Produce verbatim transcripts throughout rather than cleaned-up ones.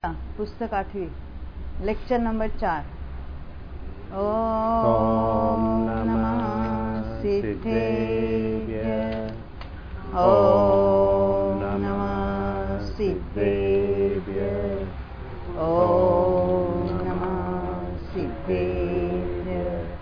पुस्तक आठवीं, lecture number चार। ओम नमः सिद्धेभ्य। ओम नमः सिद्धेभ्य। ओम नमः सिद्धेभ्य।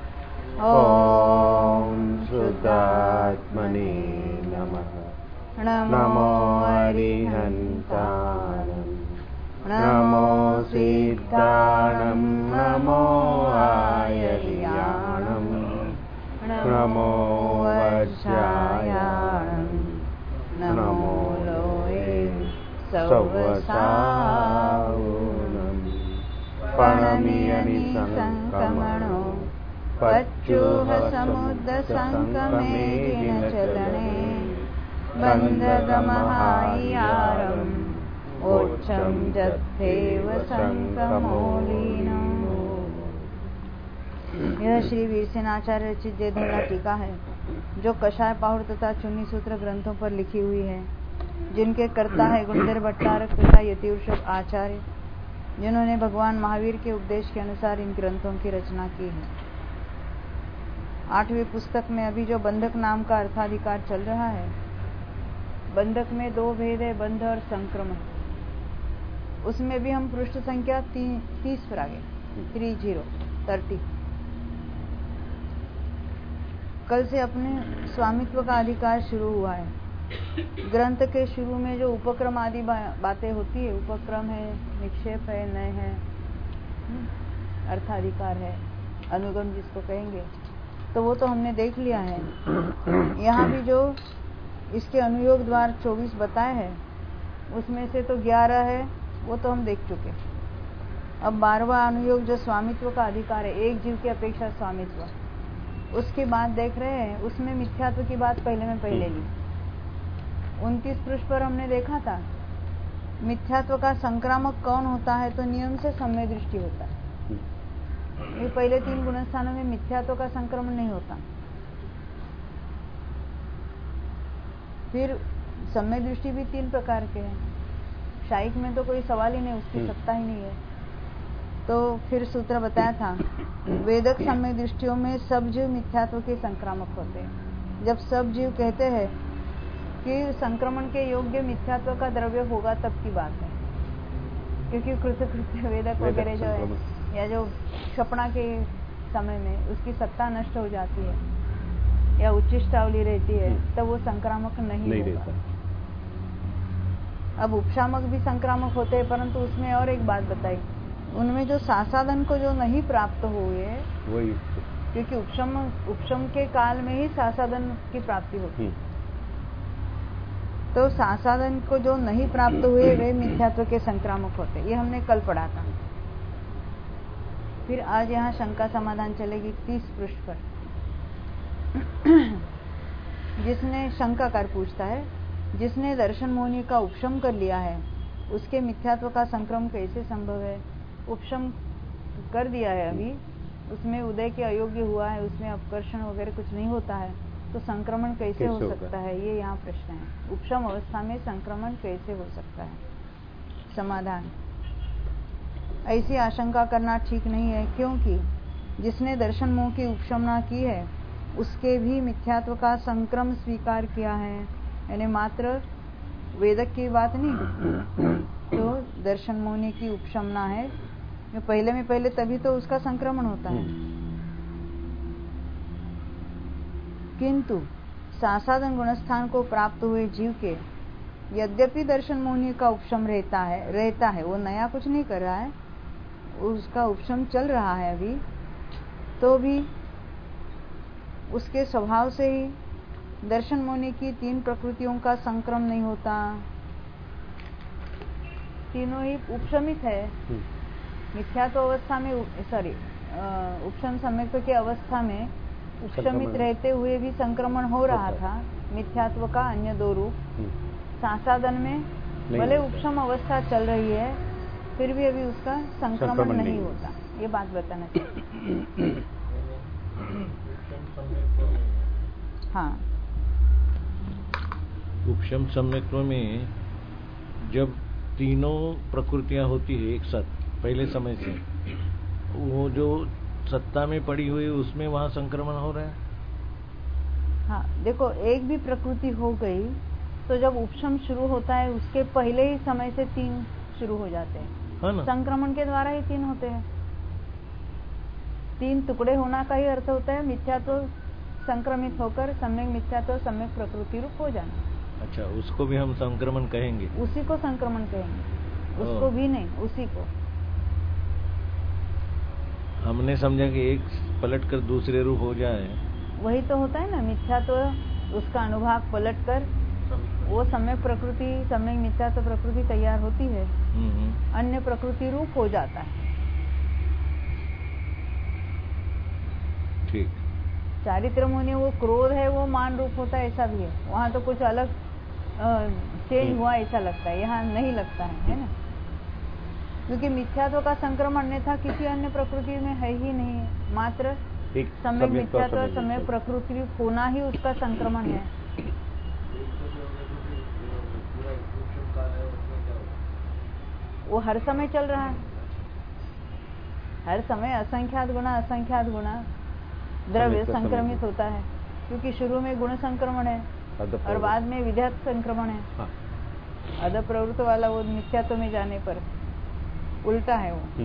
ओम शुद्धात्मने नमः। नमो अरिहन्ताणं, नमो सिद्धाणं, नमो आयर्याणं, नमो वज्रायाणं, नमो लोये सवसावनं। पणमियनिसंकमणो पच्युः समुद्रसंकमे दिनचलने। बन्धगमहायारम् ओच्छं जत्थेव संकमोलीनो। यह श्री वीरसेनाचार्य रचित जयधवला टीका है, जो कषाय पाहुड़ तथा चुन्नी सूत्र ग्रंथों पर लिखी हुई है, जिनके कर्ता है गुणधर भट्टारक तथा यतिवृषभ आचार्य, जिन्होंने भगवान महावीर के उपदेश के अनुसार इन ग्रंथों की रचना की है। आठवीं पुस्तक में अभी जो बंधक नाम का अर्थाधिकार चल रहा है, बंधक में दो भेद है, बंध और संक्रमण। उसमें भी हम पृष्ठ संख्या ती, तीस पर आगे थ्री जीरो थर्टी। कल से अपने स्वामित्व का अधिकार शुरू हुआ है। ग्रंथ के शुरू में जो उपक्रम आदि बा, बातें होती है, उपक्रम है, निक्षेप है, नय है, अर्थाधिकार है, अनुगम जिसको कहेंगे, तो वो तो हमने देख लिया है। यहाँ भी जो इसके अनुयोग द्वार चौबीस बताए हैं, उसमें से तो ग्यारह है, वो तो हम देख चुके। अब बारहवां अनुयोग जो स्वामित्व का अधिकार है, एक जीव की अपेक्षा स्वामित्व, उसकी बात देख रहे हैं। उसमें मिथ्यात्व की बात पहले में पहले ली। उनतीस पृष्ठ पर हमने देखा था मिथ्यात्व का संक्रामक कौन होता है, तो नियम से सम्य दृष्टि होता है। ये पहले तीन गुणस्थानों में मिथ्यात्व का संक्रमण नहीं होता। फिर सम्य दृष्टि भी तीन प्रकार के हैं। शाइक में तो कोई सवाल ही नहीं, उसकी सत्ता ही नहीं है। तो फिर सूत्र बताया था, वेदक सम्य दृष्टियों में सब जीव मिथ्यात्व के संक्रामक होते हैं। जब सब जीव कहते हैं कि संक्रमण के योग्य मिथ्यात्व का द्रव्य होगा, तब की बात है। क्योंकि कृतकृत्य वेदक वगैरह जो है, या जो क्षपणा के समय में उसकी सत्ता नष्ट हो जाती है या उच्चिष्टावली रहती है, तब वो संक्रामक नहीं, नहीं होगा। अब उपशामक भी संक्रामक होते हैं, परंतु उसमें और एक बात बताई, उनमें जो सासाधन को जो नहीं प्राप्त हुए, वही, क्योंकि उपशम उपशम के काल में ही सासाधन की प्राप्ति होती है। तो सासाधन को जो नहीं प्राप्त हुए वे मिथ्यात्व के संक्रामक होते, ये हमने कल पढ़ा था। फिर आज यहाँ शंका समाधान चलेगी तीस पृष्ठ पर। जिसने शंकाकार पूछता है, जिसने दर्शन मोहिनी का उपशम कर लिया है, उसके मिथ्यात्व का संक्रमण कैसे संभव है? उपशम कर दिया है, अभी उसमें उदय के अयोग्य हुआ है, उसमें अपकर्षण वगैरह कुछ नहीं होता है, तो संक्रमण कैसे, कैसे हो सकता है? ये यहाँ प्रश्न है। उपशम अवस्था में संक्रमण कैसे हो सकता है? समाधान, ऐसी आशंका करना ठीक नहीं है, क्योंकि जिसने दर्शन मोह की उपशमना की है, उसके भी मिथ्यात्व का संक्रम स्वीकार किया है। यानी मात्र वेदक की बात नहीं, तो दर्शन मोहनी की उपशमना है, पहले में पहले तभी तो उसका संक्रमण होता है। किंतु सासाधन गुणस्थान को प्राप्त हुए जीव के यद्यपि दर्शन मोहनी का उपशम रहता है रहता है वो नया कुछ नहीं कर रहा है, उसका उपशम चल रहा है अभी, तो भी उसके स्वभाव से ही दर्शन मोहनी की तीन प्रकृतियों का संक्रम नहीं होता। तीनों ही उपशमित है। मिथ्यात्व अवस्था में, सॉरी उपशम सम्यक्त्व की अवस्था में उपशमित रहते हुए भी संक्रमण हो रहा था, मिथ्यात्व का अन्य दो रूप। सासाधन में भले उपशम अवस्था चल रही है, फिर भी अभी उसका संक्रमण नहीं, नहीं होता। ये बात बताना चाहिए। हाँ, उपशम सम्यक्त्व में जब तीनों प्रकृतियां होती है एक साथ पहले समय से, वो जो सत्ता में पड़ी हुई उसमें वहां संक्रमण हो रहा है। हाँ देखो, एक भी प्रकृति हो गई तो जब उपशम शुरू होता है उसके पहले ही समय से तीन शुरू हो जाते हैं, है ना? संक्रमण के द्वारा ही तीन होते हैं। तीन टुकड़े होना का ही अर्थ होता है मिथ्यात्व संक्रमित होकर सम्यक मिथ्यात्व सम्यक प्रकृति रूप हो जाना। अच्छा, उसको भी हम संक्रमण कहेंगे? उसी को संक्रमण कहेंगे, उसको भी नहीं, उसी को। हमने समझा कि एक पलट कर दूसरे रूप हो जाए, वही तो होता है ना मिथ्यात्व, उसका अनुभाग पलट कर वो सम्यक प्रकृति सम्यक मिथ्यात्व प्रकृति तैयार होती है, अन्य प्रकृति रूप हो जाता है। ठीक। चारित्र मुनि वो क्रोध है वो मान रूप होता है, ऐसा भी है। वहां तो कुछ अलग चेंज हुआ ऐसा लगता है, यहाँ नहीं लगता है, है ना? क्योंकि मिथ्यात्व का संक्रमण अन्यथा किसी अन्य प्रकृति में है ही नहीं, मात्र सम्यक मिथ्यात्व सम्यक प्रकृति होना ही उसका संक्रमण है। वो हर समय चल रहा है, हर समय असंख्यात गुणा असंख्यात गुणा द्रव्य संक्रमित होता है, क्योंकि शुरू में गुण संक्रमण है और बाद में विध्यात संक्रमण है। हाँ। अध प्रवृत्त वाला वो मिथ्यात्व में जाने पर उल्टा है वो।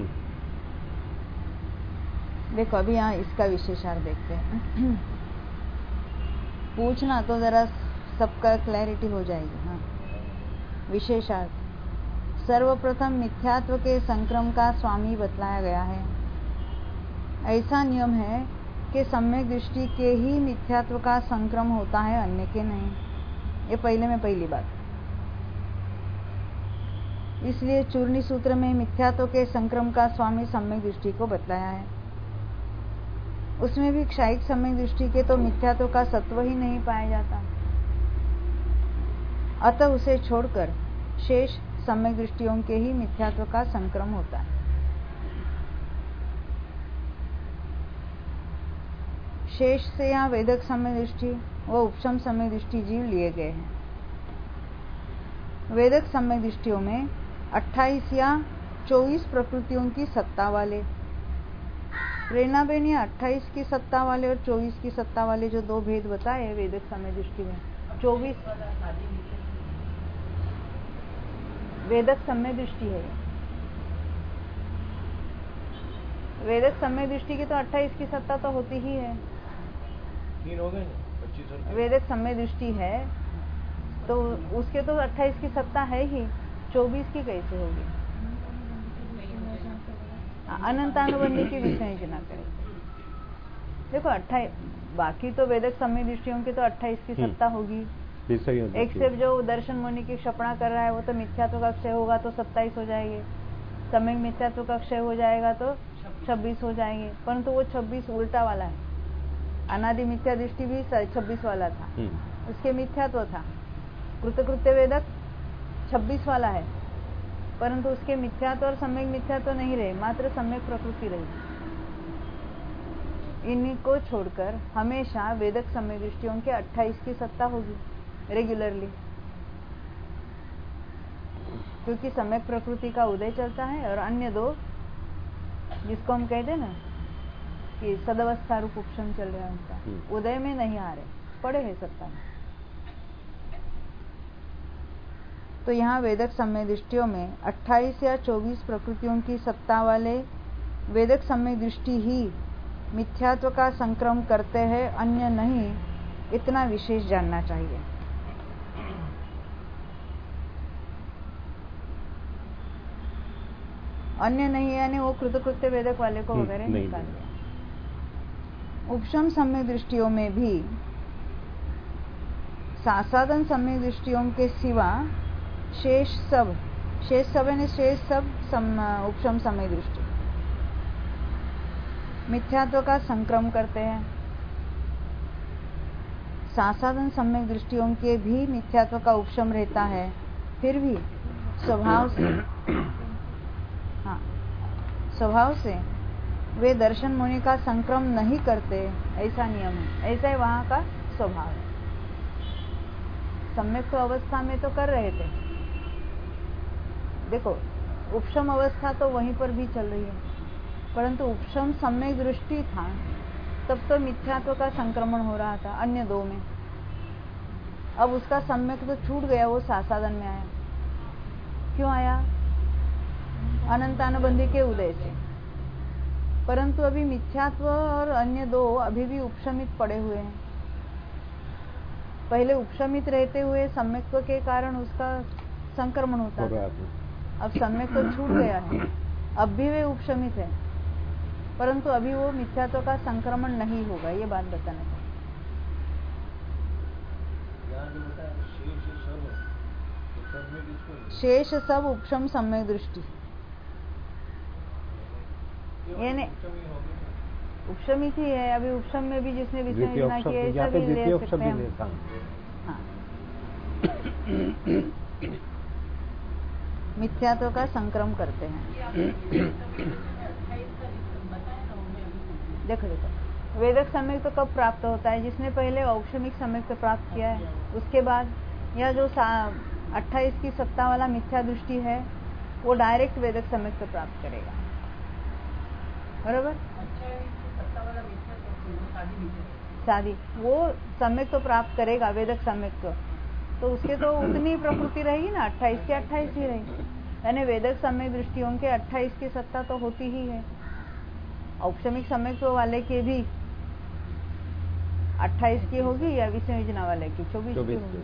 देखो अभी यहाँ इसका विशेषार्थ देखते हैं। पूछना तो जरा सबका क्लैरिटी हो जाएगी। हाँ, विशेषार्थ सर्वप्रथम मिथ्यात्व के संक्रम का स्वामी बतलाया गया है। ऐसा नियम है कि सम्यक दृष्टि के ही मिथ्यात्व का संक्रम होता है, अन्य के नहीं। ये पहले में पहली बात। इसलिए चूर्णी सूत्र में मिथ्यात्व के संक्रम का स्वामी सम्यक दृष्टि को बतलाया है। उसमें भी क्षायिक सम्यक दृष्टि के तो मिथ्यात्व का सत्व ही नहीं पाया जाता, अतः उसे छोड़कर शेष सम्यक दृष्टियों के ही मिथ्यात्व का संक्रम होता है। शेष से यहाँ वेदक सम्यक दृष्टि व उपशम सम्यक दृष्टि जीव लिए गए हैं। वेदक सम्यक दृष्टियों में अट्ठाईस या चौबीस प्रकृतियों की सत्ता वाले, प्रेरणा बेन या अट्ठाईस की सत्ता वाले और चौबीस की सत्ता वाले जो दो भेद बताए वेदक सम्यक दृष्टि में। चौबीस वेदक सम्यक दृष्टि है। वेदक सम्यक दृष्टि की तो अट्ठाईस की सत्ता तो होती ही है। तीन हो गए ना, पच्चीस। वेदक सम्यक दृष्टि है तो उसके तो अट्ठाईस की सत्ता है ही, चौबीस की कैसे होगी? अनंतानुबंधी की विषयोजना करें। देखो अट्ठाईस, बाकी तो वेदक सम्यक दृष्टियों की तो अट्ठाईस की सत्ता होगी। एक सिर्फ जो दर्शन मुनि की क्षपणा कर रहा है वो तो मिथ्यात्व का क्षय होगा तो सत्ताईस हो जाएंगे, सम्यक मिथ्यात्व का क्षय हो जाएगा तो छब्बीस हो जाएंगे। परंतु वो छब्बीस उल्टा वाला है। अनादि मिथ्या दृष्टि भी छब्बीस वाला था, उसके मिथ्यात्व था। कृतकृत्य वेदक छब्बीस वाला है, परंतु उसके मिथ्यात्व और सम्यक मिथ्यात्व नहीं रहे, मात्र सम्यक प्रकृति रही। इन्हीं को छोड़कर हमेशा वेदक सम्यक दृष्टियों के अट्ठाईस की सत्ता होगी रेगुलरली, क्योंकि सम्यक प्रकृति का उदय चलता है और अन्य दो जिसको हम कहते हैं ना कि सदवस्था रूप उपशम चल रहा है, उनका उदय में नहीं आ रहे, पड़े है सत्ता में। तो यहाँ वेदक सम्यक दृष्टियों में अट्ठाईस या चौबीस प्रकृतियों की सत्ता वाले वेदक सम्यक दृष्टि ही मिथ्यात्व का संक्रम करते हैं, अन्य नहीं, इतना विशेष जानना चाहिए। अन्य नहीं यानी वो कृतकृत्य वेदक वाले को वगैरह निकाल दिया। उपशम सम्यक दृष्टियों में भी सासाधन सम्यक दृष्टियों के सिवा शेष सब शेष सब यानी शेष सब सम, उपशम सम्यक दृष्टि मिथ्यात्व का संक्रम करते हैं। सासाधन सम्यक दृष्टियों के भी मिथ्यात्व का उपशम रहता है, फिर भी स्वभाव से हाँ स्वभाव से वे दर्शन मुनि का संक्रम नहीं करते, ऐसा नियम है। ऐसा ही वहां का स्वभाव है। सम्यक तो अवस्था में तो कर रहे थे, देखो उपशम अवस्था तो वहीं पर भी चल रही है, परंतु उपशम सम्यक दृष्टि था तब तो मिथ्यात्व का संक्रमण हो रहा था अन्य दो में। अब उसका सम्यक तो छूट गया, वो सासाधन में आया। क्यों आया? अनंतानुबंधी के उदय से। परंतु अभी मिथ्यात्व और अन्य दो अभी भी उपशमित पड़े हुए हैं। पहले उपशमित रहते हुए सम्यक्त्व के कारण उसका संक्रमण होता था, अब सम्यक तो छूट गया है, अब भी वे उपशमित है, परंतु अभी वो मिथ्यात्व का संक्रमण नहीं होगा, ये बात बताना चाहिए। शेष सब उपशम सम्यक दृष्टि, यानी उपशमित ही है। अभी उपशम में भी जिसने विषय योजना की है ऐसा भी ले सकते हैं। हाँ, मिथ्यात्व का संक्रम करते हैं। देखो देखो वेदक सम्यक तो कब प्राप्त होता है? जिसने पहले औक्षमिक सम्यक तो प्राप्त किया है, उसके बाद यह जो अट्ठाईस की सत्ता वाला मिथ्या दृष्टि है वो डायरेक्ट वेदक सम्यक तो प्राप्त करेगा, बरोबर? शादी वो सम्यक तो प्राप्त करेगा, वेदक सम्यक तो, तो उसके तो उतनी प्रकृति रहेगी ना, अट्ठाईस के अट्ठाईस ही रहेगी। यानी वेदक सम्यक दृष्टियों के अट्ठाईस की सत्ता तो होती ही है। औक्षमिक सम्यक तो वाले के भी अट्ठाईस की होगी या विषय योजना वाले की चौबीस की होगी।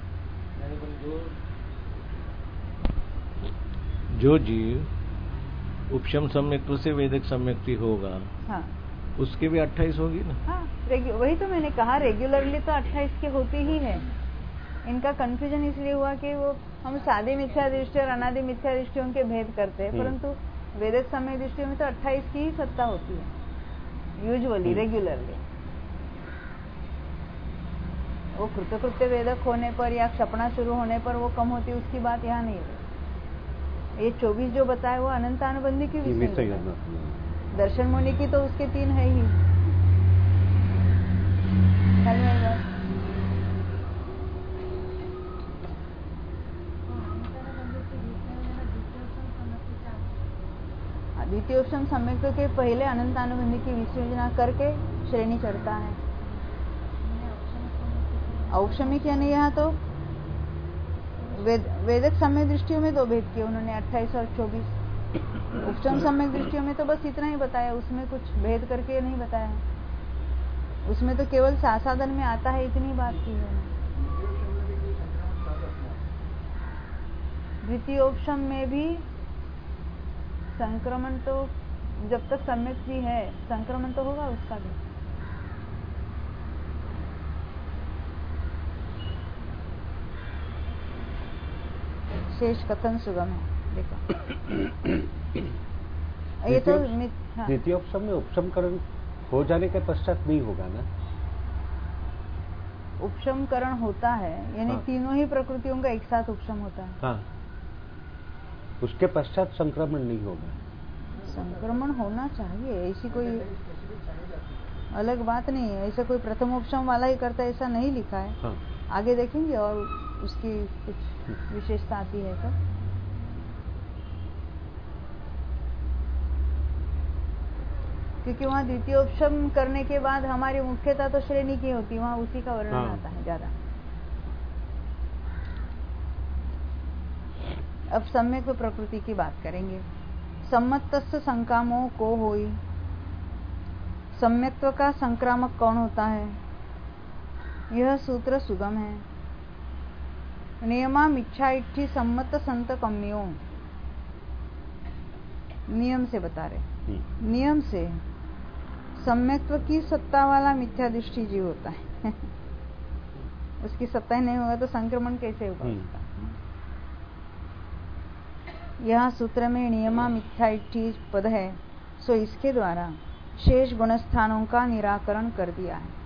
जो जीव उपशम सम्यक्त्व से वेदक सम्यक्ति होगा, हाँ, उसके भी अट्ठाईस होगी ना। हाँ, वही तो मैंने कहा, रेगुलरली तो अट्ठाईस की होती ही है। इनका कंफ्यूजन इसलिए हुआ कि वो हम सादे मिथ्या दृष्टि और अनादि मिथ्या दृष्टियों के भेद करते हैं, परंतु वेदक सम्यक दृष्टियों में तो अट्ठाईस की ही सत्ता होती है यूजुअली, रेगुलरली। वो कृतकृत्य वेदक होने पर या क्षपणा शुरू होने पर वो कम होती, उसकी बात यहाँ नहीं है। ये चौबीस जो बताए वो अनंतानुबंधी की विषय, दर्शन मुनि की तो उसके तीन है ही। द्वितीय उपशम सम्यक के पहले अनंतानुबंधी की विश्लेषण करके श्रेणी चढ़ता है। औक्षमिक यानी यहाँ तो वेद, वेदक सम्यक दृष्टियों में दो भेद किए उन्होंने, अट्ठाईस और चौबीस। उपशम सम्यक दृष्टियों में तो बस इतना ही बताया, उसमें कुछ भेद करके नहीं बताया। उसमें तो केवल सासाधन में आता है, इतनी बात की है। द्वितीय उपशम में भी संक्रमण तो जब तक सम्यक भी है संक्रमण तो होगा उसका भी। शेष कथन सुगम है, देखो ये तो द्वितीय उपशम में उपशमकरण हो जाने के पश्चात नहीं होगा ना? उपशमकरण होता है, यानी हाँ। तीनों ही प्रकृतियों का एक साथ उपशम होता है। हाँ, उसके पश्चात संक्रमण नहीं होगा। संक्रमण होना चाहिए, ऐसी कोई अलग बात नहीं है। ऐसा कोई प्रथम उपशम वाला ही करता है ऐसा नहीं लिखा है। हाँ। आगे देखेंगे और उसकी कुछ विशेषता आती है तो। क्योंकि वहाँ द्वितीय उपशम करने के बाद हमारी मुख्यता तो श्रेणी की होती, वहाँ उसी का वर्णन हाँ। आता है ज्यादा। अब सम्यक प्रकृति की बात करेंगे। सम्मतस्य संकामो को होई, सम्यक्त्व का संक्रामक कौन होता है? यह सूत्र सुगम है। नियमा मिच्छा इच्छी सम्मत संत कम्यो, नियम से बता रहे, नियम से सम्यक्त्व की सत्ता वाला मिथ्या दृष्टि जीव होता है। उसकी सत्ता ही नहीं होगा तो संक्रमण कैसे होगा उसका? यह सूत्र में नियमा मिथ्या इच्छी पद है, सो इसके द्वारा शेष गुणस्थानों का निराकरण कर दिया है।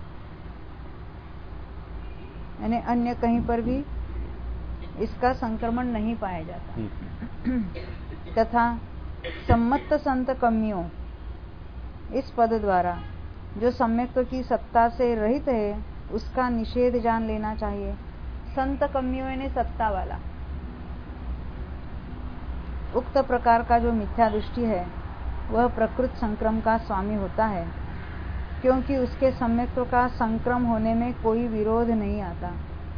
यानी अन्य कहीं पर भी इसका संक्रमण नहीं पाया जाता। तथा सम्मत संत कम्यो, इस पद द्वारा जो सम्यक्त्व की सत्ता से रहित है उसका निषेध जान लेना चाहिए। संत कम्यो यानी सत्ता वाला, उक्त प्रकार का जो मिथ्या दृष्टि है वह प्रकृत संक्रम का स्वामी होता है, क्योंकि उसके सम्यक्त्व का संक्रम होने में कोई विरोध नहीं आता।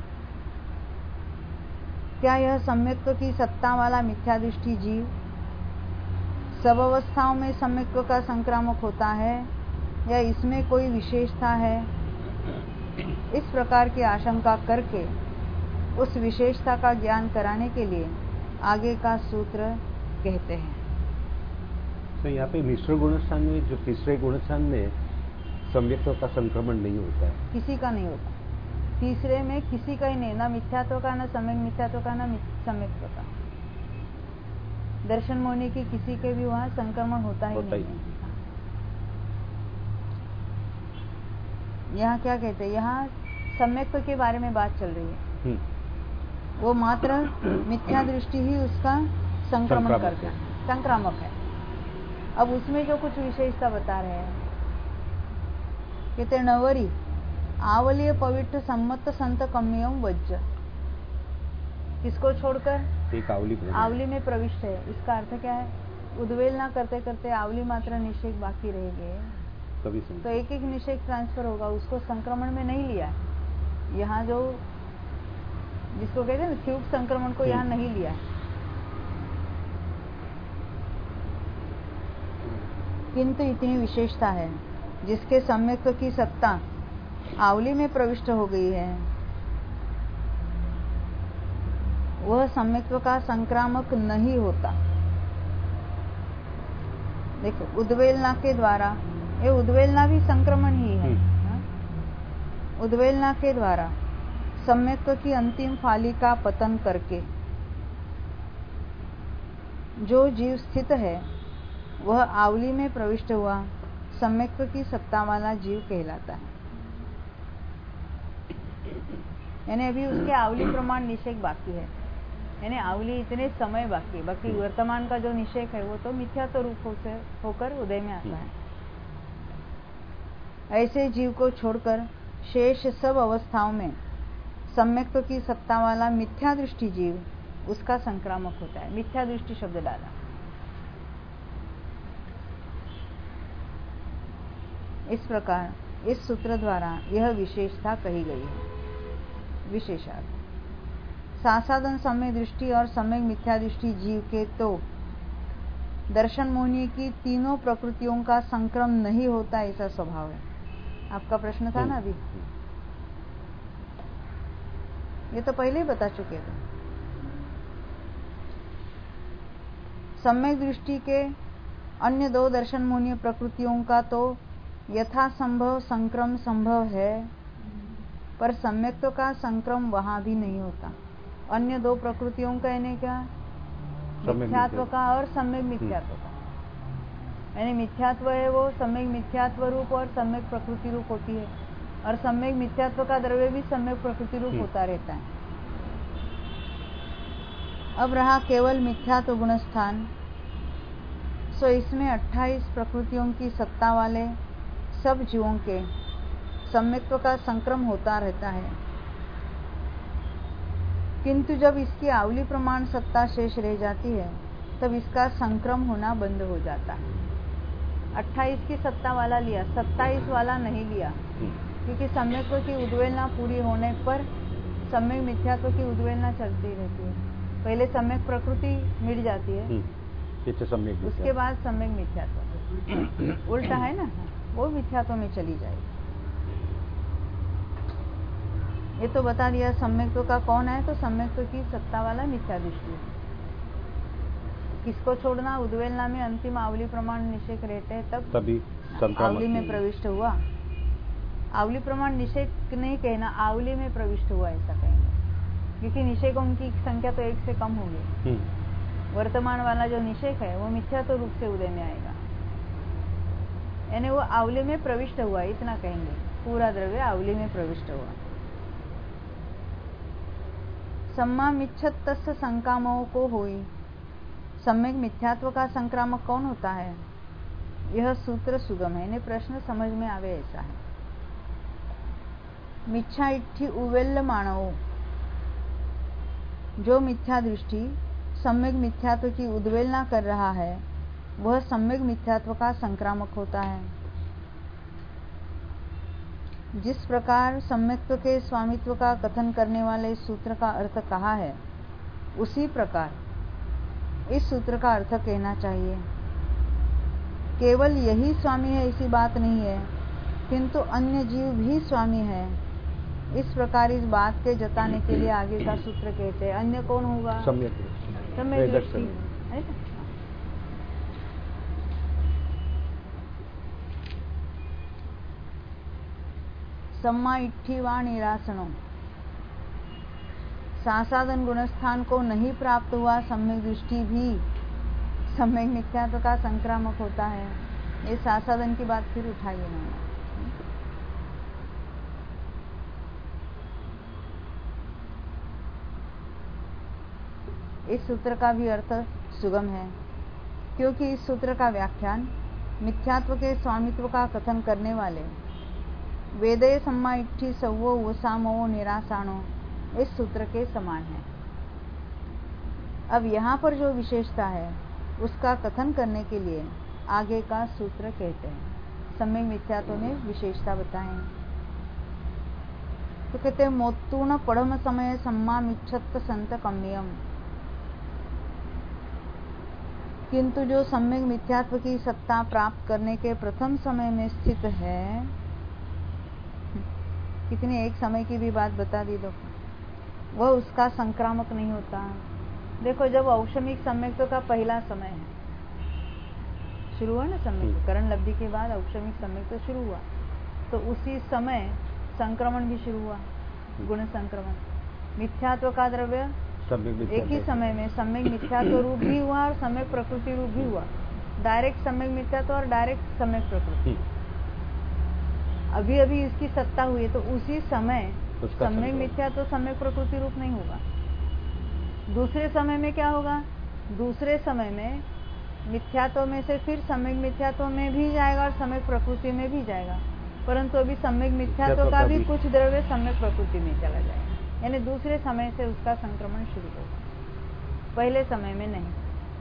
क्या यह सम्यक्त्व की सत्ता वाला मिथ्या दृष्टि जीव सब अवस्थाओं में सम्यक्त्व का संक्रामक होता है या इसमें कोई विशेषता है? इस प्रकार की आशंका करके उस विशेषता का ज्ञान कराने के लिए आगे का सूत्र कहते हैं। तो यहाँ पे मिश्र गुणस्थान में, जो तीसरे गुणस्थान में सम्यक्त्व का संक्रमण नहीं होता है, किसी का नहीं होता। तीसरे में किसी का ही नहीं, ना मिथ्यात्व का, ना सम्यक मिथ्यात्व का, ना सम्यक्त्व का। दर्शन मोनि की किसी के भी वहां संक्रमण होता ही होता नहीं ही। है। यहाँ क्या कहते हैं, यहाँ सम्यक्त्व के बारे में बात चल रही है। वो मात्र मिथ्या दृष्टि ही उसका संक्रमण करता है, संक्रामक है। अब उसमें जो कुछ विशेषता बता रहे हैं, कहते नवरी आवलीय पवित्र सम्मत संत कम्यम वज्ज, किसको छोड़कर? एक आवली आवली में प्रविष्ट है। इसका अर्थ क्या है? उद्वेल ना करते करते आवली मात्र निषेक बाकी रह गए, तो एक एक निषेक ट्रांसफर होगा, उसको संक्रमण में नहीं लिया है। यहाँ जो जिसको कहते हैं ना थ्यूक संक्रमण को यहाँ नहीं लिया है। किंतु इतनी विशेषता है जिसके सम्यक्त्व की सत्ता आवली में प्रविष्ट हो गई है, वह सम्यक्त्व का संक्रामक नहीं होता। देखो, उद्वेलना के द्वारा, ये उद्वेलना भी संक्रमण ही है। उद्वेलना के द्वारा सम्यक्त्व की अंतिम फाली का पतन करके जो जीव स्थित है वह आवली में प्रविष्ट हुआ सम्यक्त्व की सत्ता वाला जीव कहलाता है। यानी अभी उसके आवली प्रमाण निषेक बाकी है, यानी आवली इतने समय बाकी है। बाकी वर्तमान का जो निषेक है वो तो मिथ्यात्व रूप से होकर उदय में आता है। ऐसे जीव को छोड़कर शेष सब अवस्थाओं में सम्यक्त्व की सत्ता वाला मिथ्या दृष्टि जीव उसका संक्रामक होता है। मिथ्या दृष्टि शब्द डाला। इस प्रकार इस सूत्र द्वारा यह विशेषता कही गई है। विशेषार्थ सासादन सम्यक दृष्टि और सम्यक मिथ्या दृष्टि जीव के तो दर्शन मोहिनी की तीनों प्रकृतियों का संक्रम नहीं होता, ऐसा स्वभाव है। आपका प्रश्न था ना अभी, ये तो पहले ही बता चुके थे। सम्यक दृष्टि के अन्य दो दर्शन मोहिनी प्रकृतियों का तो यथा संभव संक्रम संभव है, पर सम्यक्त्व का संक्रम वहां भी नहीं होता। अन्य दो प्रकृतियों का यानी क्या? मिथ्यात्व का और सम्यक मिथ्यात्व का। यानी मिथ्यात्व है वो सम्यक मिथ्यात्व रूप और सम्यक प्रकृति रूप होती है, और सम्यक मिथ्यात्व का द्रव्य भी सम्यक प्रकृति रूप होता रहता है। अब रहा केवल मिथ्यात्व गुणस्थान, सो इसमें अट्ठाईस प्रकृतियों की सत्ता वाले सब जीवों के सम्यक्त्व का संक्रम होता रहता है, किंतु जब इसकी आवली प्रमाण सत्ता शेष रह जाती है तब इसका संक्रम होना बंद हो जाता है। अट्ठाईस की सत्ता वाला लिया, सत्ताईस वाला नहीं लिया, क्योंकि सम्यक्त्व की उद्वेलना पूरी होने पर सम्यक मिथ्यात्व की उद्वेलना चलती रहती है। पहले सम्यक प्रकृति मिट जाती है, उसके बाद सम्यक मिथ्यात्व उल्टा है ना, वो मिथ्यात्व में चली जाएगी। ये तो बता दिया सम्यक्त्व का कौन है, तो सम्यक्त्व की सत्ता वाला मिथ्या दृष्टि। किसको छोड़ना? उद्वेलना में अंतिम आवली प्रमाण निषेक रहते हैं, तब तभी आवली में प्रविष्ट हुआ। आवली प्रमाण निषेक नहीं कहना, आवली में प्रविष्ट हुआ ऐसा कहेंगे, क्योंकि निषेकों की संख्या तो एक से कम होगी। वर्तमान वाला जो निषेक है वो मिथ्यात्व रूप से उदय में आएगा, यानी वो आवली में प्रविष्ट हुआ, इतना कहेंगे। पूरा द्रव्य आवली में प्रविष्ट हुआ। सम्मा मिच्छत तस्य संकामों को होई, सम्यक मिथ्यात्व का संक्रामक कौन होता है? यह सूत्र सुगम है, इन्हें प्रश्न समझ में आवे ऐसा है। मिच्छा इट्ठी उवेल्ल मानवो, जो मिथ्या दृष्टि सम्यक मिथ्यात्व की उद्वेलना कर रहा है वह सम्यक मिथ्यात्व का संक्रामक होता है। जिस प्रकार सम्यक्त्व के स्वामित्व का कथन करने वाले सूत्र का अर्थ कहा है उसी प्रकार इस सूत्र का अर्थ कहना चाहिए। केवल यही स्वामी है ऐसी बात नहीं है, किंतु अन्य जीव भी स्वामी है। इस प्रकार इस बात के जताने के लिए आगे का सूत्र कहते हैं। अन्य कौन होगा? सम्यक सम्यक दृष्टि। सम्मा इट्ठी वा निरासनो, सासादन गुणस्थान को नहीं प्राप्त हुआ सम्यक दृष्टि भी सम्यक मिथ्यात्व का संक्रामक होता है। ये सासादन की बात फिर उठाइए ना। इस सूत्र का भी अर्थ सुगम है, क्योंकि इस सूत्र का व्याख्यान मिथ्यात्व के स्वामित्व का कथन करने वाले वेदय सम्मा इट्ठी सवो वसामो निरासानो इस सूत्र के समान है। अब यहाँ पर जो विशेषता है उसका कथन करने के लिए आगे का सूत्र कहते हैं। सम्यक मिथ्यात्व में विशेषता बताएं तो कहते हैं मोत्तूर्ण पढ़म समय सम्मा मिच्छत्त संत कम्यम, किंतु जो सम्यक मिथ्यात्व की सत्ता प्राप्त करने के प्रथम समय में स्थित है, कितनी एक समय की भी बात बता दी तो वह उसका संक्रामक नहीं होता। देखो, जब औषमिक सम्यक्त्व का पहला समय है, शुरू हुआ ना सम्यक्त्व, करण लब्धि के बाद औषमिक सम्यक्त्व शुरू हुआ, तो उसी समय संक्रमण भी शुरू हुआ, गुण संक्रमण। मिथ्यात्व का द्रव्य एक ही समय में सम्यक मिथ्यात्व रूप भी हुआ और सम्यक प्रकृति रूप भी हुआ। डायरेक्ट सम्यक मिथ्यात्व और डायरेक्ट सम्यक प्रकृति अभी अभी इसकी सत्ता हुई है, तो उसी समय सम्यक मिथ्यात्व सम्यक प्रकृति रूप नहीं होगा। दूसरे समय में क्या होगा? दूसरे समय में मिथ्यात्व में से फिर सम्यक मिथ्यात्व में भी जाएगा और सम्यक प्रकृति में भी जाएगा, परंतु अभी सम्यक मिथ्यात्व का भी कुछ द्रव्य सम्यक प्रकृति में चला जाएगा, यानी दूसरे समय से उसका संक्रमण शुरू होगा, पहले समय में नहीं।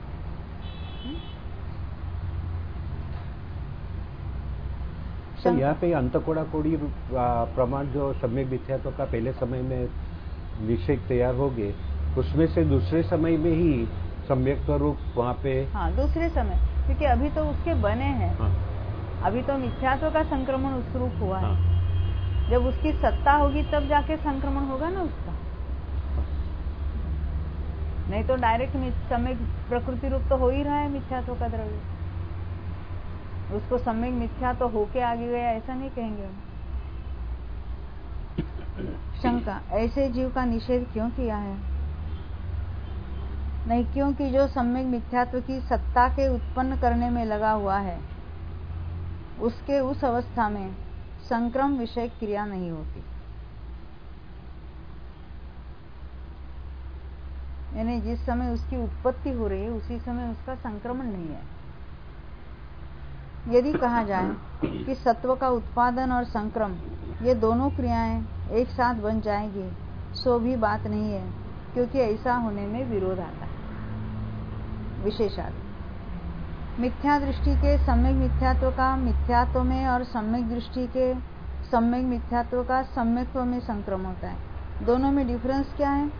तो यहाँ पे अंतकोड़ा कोड़ी प्रमाण जो सम्यक मिथ्यात्व का पहले समय में निश्चय तैयार हो गए, उसमें से दूसरे समय में ही सम्यक्त्व रूप वहाँ पे। हाँ, दूसरे समय, क्योंकि अभी तो उसके बने हैं। हाँ। अभी तो मिथ्यात्व का संक्रमण उस रूप हुआ है। हाँ। जब उसकी सत्ता होगी तब जाके संक्रमण होगा ना उसका। हाँ। नहीं तो डायरेक्ट सम्यक प्रकृति रूप तो हो ही रहा है मिथ्यात्व का द्रव्य, उसको सम्यक मिथ्या तो होके आगे गया ऐसा नहीं कहेंगे। शंका, ऐसे जीव का निषेध क्यों किया है? नहीं, क्योंकि जो सम्यक मिथ्यात्व की सत्ता के उत्पन्न करने में लगा हुआ है उसके उस अवस्था में संक्रम विषय क्रिया नहीं होती, यानी जिस समय उसकी उत्पत्ति हो रही है उसी समय उसका संक्रमण नहीं है। यदि कहा जाए कि सत्व का उत्पादन और संक्रम ये दोनों क्रियाएं एक साथ बन जाएंगी, सो भी बात नहीं है, क्योंकि ऐसा होने में विरोध आता है। विशेषार्थ, मिथ्या दृष्टि के सम्यक मिथ्यात्व का मिथ्यात्व में और सम्यक दृष्टि के सम्यक मिथ्यात्व का सम्यक्त्व में संक्रम होता है। दोनों में डिफरेंस क्या है?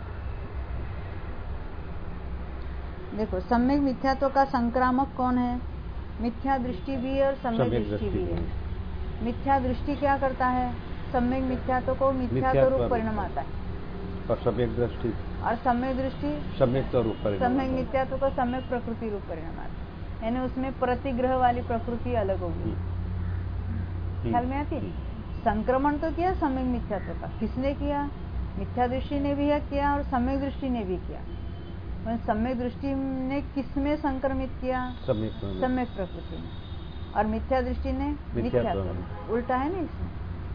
देखो, सम्यक मिथ्यात्व का संक्रामक कौन है? मिथ्या दृष्टि भी है और सम्यक दृष्टि भी है। मिथ्या दृष्टि क्या करता है? सम्यक मिथ्यात्व को मिथ्यात्व रूप परिणाम आता है, और सम्यक दृष्टि और सम्यक दृष्टि सम्यक रूप परिणाम, सम्यक मिथ्यात्व को सम्यक प्रकृति रूप परिणाम आता है, यानी उसमें प्रतिग्रह वाली प्रकृति अलग होगी। ख्याल में आती है? संक्रमण तो किया सम्यक मिथ्यात्व का, किसने किया? मिथ्या दृष्टि ने भी किया और सम्यक दृष्टि ने भी किया। सम्यक दृष्टि ने किसमें संक्रमित किया? सम्यक प्रकृति में, और मिथ्या दृष्टि ने मिथ्यात्व। उल्टा है ना इसमें।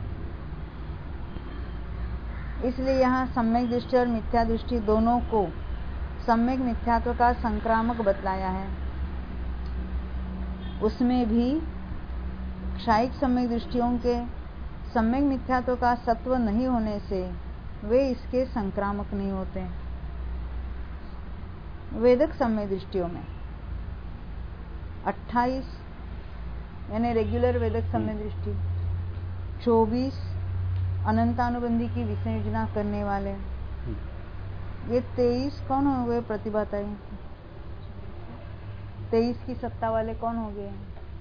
इसलिए यहाँ सम्यक दृष्टि और मिथ्या दृष्टि दोनों को सम्यक मिथ्यात्व का संक्रामक बतलाया है। उसमें भी क्षायिक सम्यक दृष्टियों के सम्यक मिथ्यात्व का सत्व नहीं होने से वे इसके संक्रामक नहीं होते। वेदक समय दृष्टियों में अट्ठाईस यानी रेगुलर वेदक समय दृष्टि, चौबीस अनंतानुबंधी की विसंयोजना करने वाले, ये तेईस कौन हो गए प्रतिभाताई? तेईस की सत्ता वाले कौन हो गए?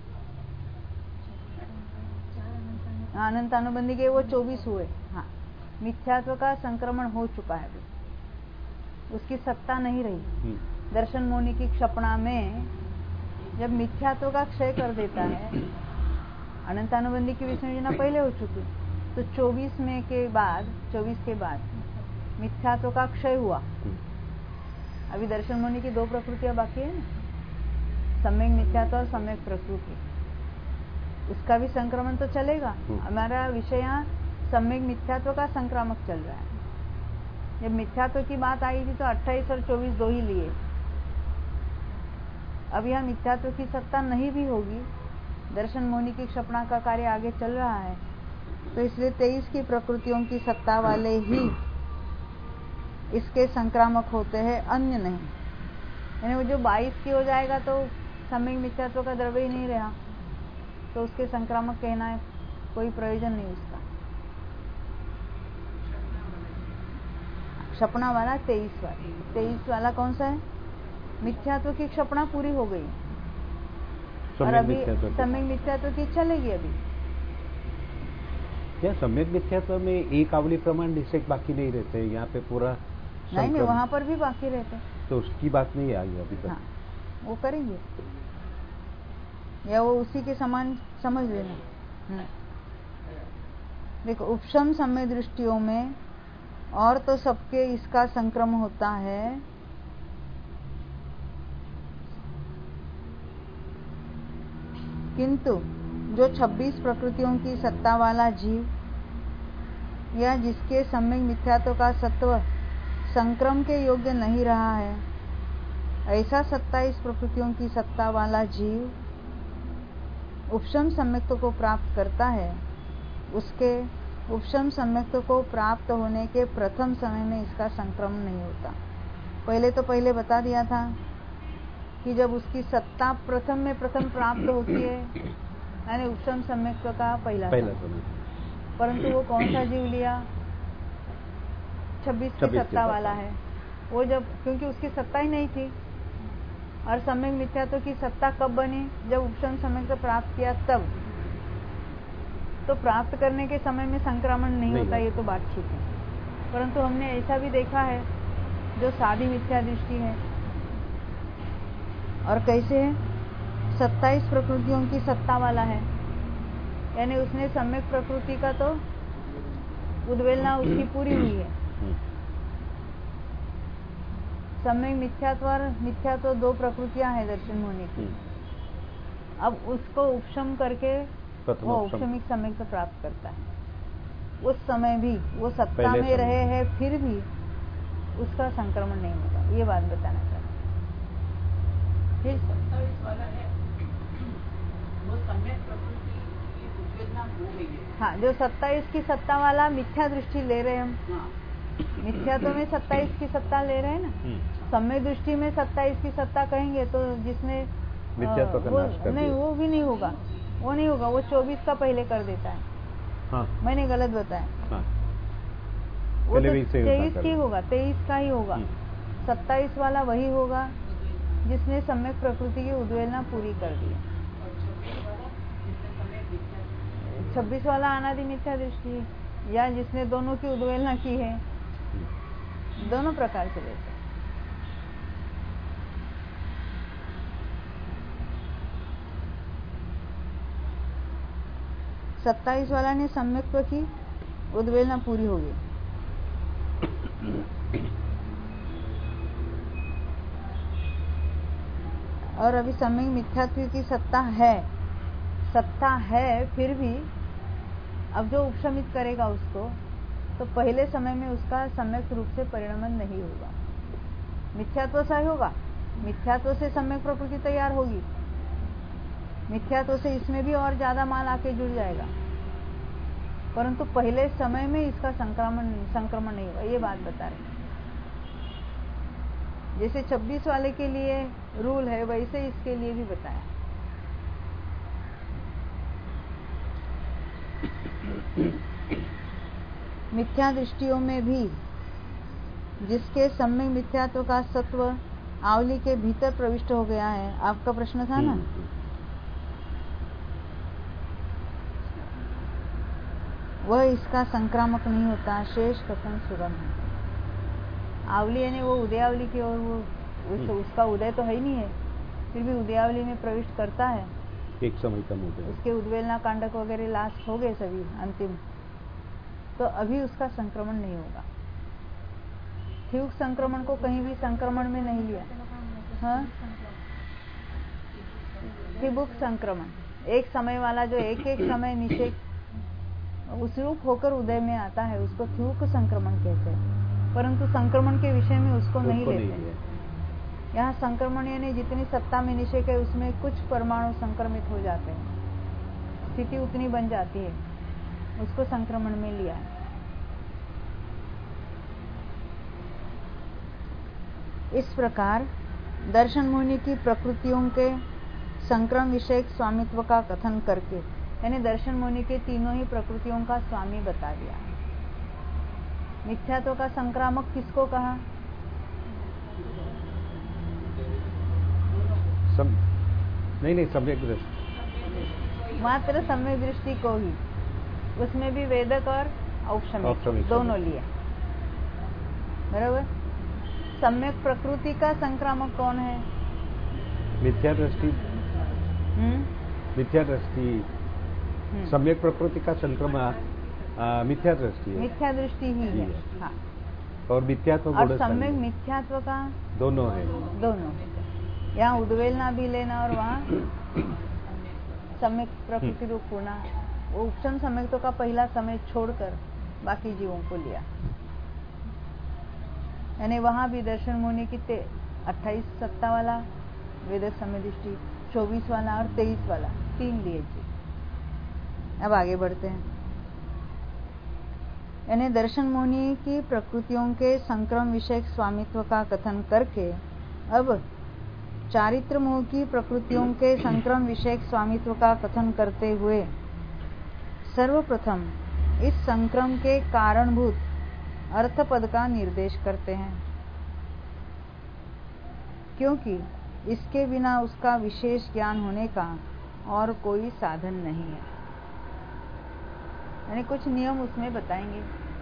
अनंतानुबंधी के वो चौबीस हुए। हाँ, मिथ्यात्व का संक्रमण हो चुका है, उसकी सत्ता नहीं रही। दर्शन मोनि की क्षपणा में जब मिथ्यात्व का क्षय कर देता है, अनंतानुबंधी की विसंयोजना पहले हो चुकी, तो चौबीस में के बाद चौबीस के बाद मिथ्यात्व का क्षय हुआ। अभी दर्शन मोनि की दो प्रकृतियां बाकी है ना, सम्यक मिथ्यात्व और सम्यक प्रकृति, उसका भी संक्रमण तो चलेगा। हमारा विषय यहाँ सम्यक मिथ्यात्व का संक्रामक चल रहा है। जब मिथ्यात्व की बात आई थी तो अट्ठाईस और चौबीस दो ही लिए। अब यहाँ मिथ्यात्व की सत्ता नहीं भी होगी, दर्शन मोनि की क्षपणा का कार्य आगे चल रहा है, तो इसलिए तेईस की प्रकृतियों की सत्ता वाले ही इसके संक्रामक होते हैं, अन्य नहीं। यानी वो जो बाईस की हो जाएगा तो सम्यक मिथ्यात्व का द्रव्य ही नहीं रहा, तो उसके संक्रामक कहना है कोई प्रयोजन नहीं उसका। क्षपणा वाला तेईस वाला तेईस वाला कौन सा है? मिथ्यात्व की क्षपणा पूरी हो गई और अभी सम्यक मिथ्यात्व की चलेगी। अभी क्या सम्यक मिथ्यात्व में एक आवली प्रमाण निषेक बाकी नहीं रहते? यहाँ पे पूरा नहीं नहीं, वहां पर भी बाकी रहते, तो उसकी बात नहीं आई अभी तक। हाँ, वो करेंगे या वो उसी के समान समझ लेना। देखो, उपशम समय दृष्टियों में और तो सबके इसका संक्रम होता है, किंतु जो छब्बीस प्रकृतियों की सत्ता वाला जीव या जिसके सम्यक मिथ्यात्व का सत्व संक्रम के योग्य नहीं रहा है, ऐसा सत्ताईस प्रकृतियों की सत्ता वाला जीव उपशम सम्यक्त्व को प्राप्त करता है। उसके उपशम सम्यक्त्व को प्राप्त होने के प्रथम समय में इसका संक्रमण नहीं होता। पहले तो पहले बता दिया था कि जब उसकी सत्ता प्रथम में प्रथम प्राप्त होती है, यानी उपशम सम्यक्त्व का पहला समय, परंतु वो कौन सा जीव लिया? छब्बीस की सत्ता वाला है वो। जब क्योंकि उसकी सत्ता ही नहीं थी, और सम्यक मिथ्यात्व की सत्ता कब बनी? जब उपशम सम्यक्त्व प्राप्त किया तब। तो प्राप्त करने के समय में संक्रमण नहीं, नहीं होता, ये तो बात ठीक है। परंतु हमने ऐसा भी देखा है जो सादी मिथ्या दृष्टि है, और कैसे है? सत्ताईस प्रकृतियों की सत्ता वाला है, यानी उसने सम्यक प्रकृति का तो उद्वेलना उसकी पूरी हुई है। सम्यक मिथ्यात्व और मिथ्यात्व दो प्रकृतियां हैं दर्शन मोनि की। अब उसको उपशम करके वो उपशमिक सम्यक प्राप्त करता है। उस समय भी वो सत्ता में रहे हैं, फिर भी उसका संक्रमण नहीं होता, ये बात बताना चाहता हूँ। हाँ, जो सत्ताईस की सत्ता वाला मिथ्या दृष्टि ले रहे हैं हम, मिथ्यात्व में सत्ताईस की सत्ता ले रहे हैं ना, सम्यक दृष्टि में सत्ताईस की सत्ता कहेंगे तो जिसने मिथ्यात्व का नाश कर नहीं, वो भी नहीं होगा, वो नहीं होगा, वो चौबीस का पहले कर देता है। हाँ, मैंने गलत बताया। हाँ, वो तो तेईस की होगा, तेईस का ही होगा। सत्ताईस वाला वही होगा जिसने सम्यक प्रकृति की उद्वेलना पूरी कर दी। छब्बीस वाला अनादि मिथ्या दृष्टि, या जिसने दोनों की उद्वेलना की है। दोनों प्रकार से लेते हैं। सत्ताईस वाला ने सम्यक्त्व की उद्वेलना पूरी हो गई, और अभी सम्यक मिथ्यात्व की सत्ता है, सत्ता है, फिर भी अब जो उपशमित करेगा उसको, तो पहले समय में उसका सम्यक रूप से परिणमन नहीं होगा। मिथ्यात्व से होगा, मिथ्यात्व से सम्यक प्रकृति तैयार होगी, मिथ्यात्व से इसमें भी और ज्यादा माल आके जुड़ जाएगा, परंतु पहले समय में इसका संक्रमण संक्रमण नहीं होगा, ये बात बता रहे हैं। जैसे छब्बीस वाले के लिए रूल है वैसे इसके लिए भी बताया। मिथ्या दृष्टियों में भी जिसके सम्यक मिथ्यात्व का सत्व आवली के भीतर प्रविष्ट हो गया है, आपका प्रश्न था ना, वह इसका संक्रामक नहीं होता, शेष कथन सुगम है। आवली यानी वो उदयावली की ओर, वो उस, उसका उदय तो है ही नहीं है, फिर भी उदयावली में प्रविष्ट करता है। एक समय कम हो गया, उसके उद्वेलना कांडक वगैरह लास्ट हो गए सभी अंतिम, तो अभी उसका संक्रमण नहीं होगा। थियुक संक्रमण को कहीं भी संक्रमण में नहीं लिया। हाँ, थिबुक संक्रमण एक समय वाला जो एक एक समय निषेक उस रूप होकर उदय में आता है उसको थियुक संक्रमण कहते हैं, परंतु संक्रमण के विषय में उसको नहीं लेते। यहाँ संक्रमण यानी जितनी सत्ता में निषेक है उसमें कुछ परमाणु संक्रमित हो जाते हैं, स्थिति उतनी बन जाती है, उसको संक्रमण में लिया है। इस प्रकार दर्शन मुनि की प्रकृतियों के संक्रम विषयक स्वामित्व का कथन करके, यानी दर्शन मुनि के तीनों ही प्रकृतियों का स्वामी बता दिया। मिथ्यात्व का संक्रामक किसको कहा? सम... नहीं नहीं सम्यक दृष्टि, मात्र सम्यक दृष्टि को ही, उसमें भी वेदक और औक्षमिक दोनों लिए, बराबर। सम्यक प्रकृति का संक्रामक कौन है? मिथ्या दृष्टि। मिथ्या दृष्टि, सम्यक प्रकृति का संक्रमण मिथ्या दृष्टि है, मिथ्या दृष्टि ही है। हाँ। और मिथ्यात्व और सम्यक मिथ्यात्व का दोनों है, दोनों। यहाँ उद्वेलना भी लेना और वहाँ सम्यक प्रकृति रूप होना, वो उपशम सम्यक्त्व का पहला समय छोड़कर बाकी जीवों को लिया, यानी वहां भी दर्शन मुनि की अट्ठाईस सत्ता वाला वेदक समय दृष्टि, चौबीस वाला और तेईस वाला, तीन लिए जी। अब आगे बढ़ते हैं। यानी दर्शन मुनि की प्रकृतियों के संक्रम विषयक स्वामित्व का कथन करके अब चारित्र मोह की प्रकृतियों के संक्रम विषयक स्वामित्व का कथन करते हुए सर्वप्रथम इस संक्रम के कारणभूत अर्थपद का निर्देश करते हैं, क्योंकि इसके बिना उसका विशेष ज्ञान होने का और कोई साधन नहीं है। यानी कुछ नियम उसमें बताएंगे।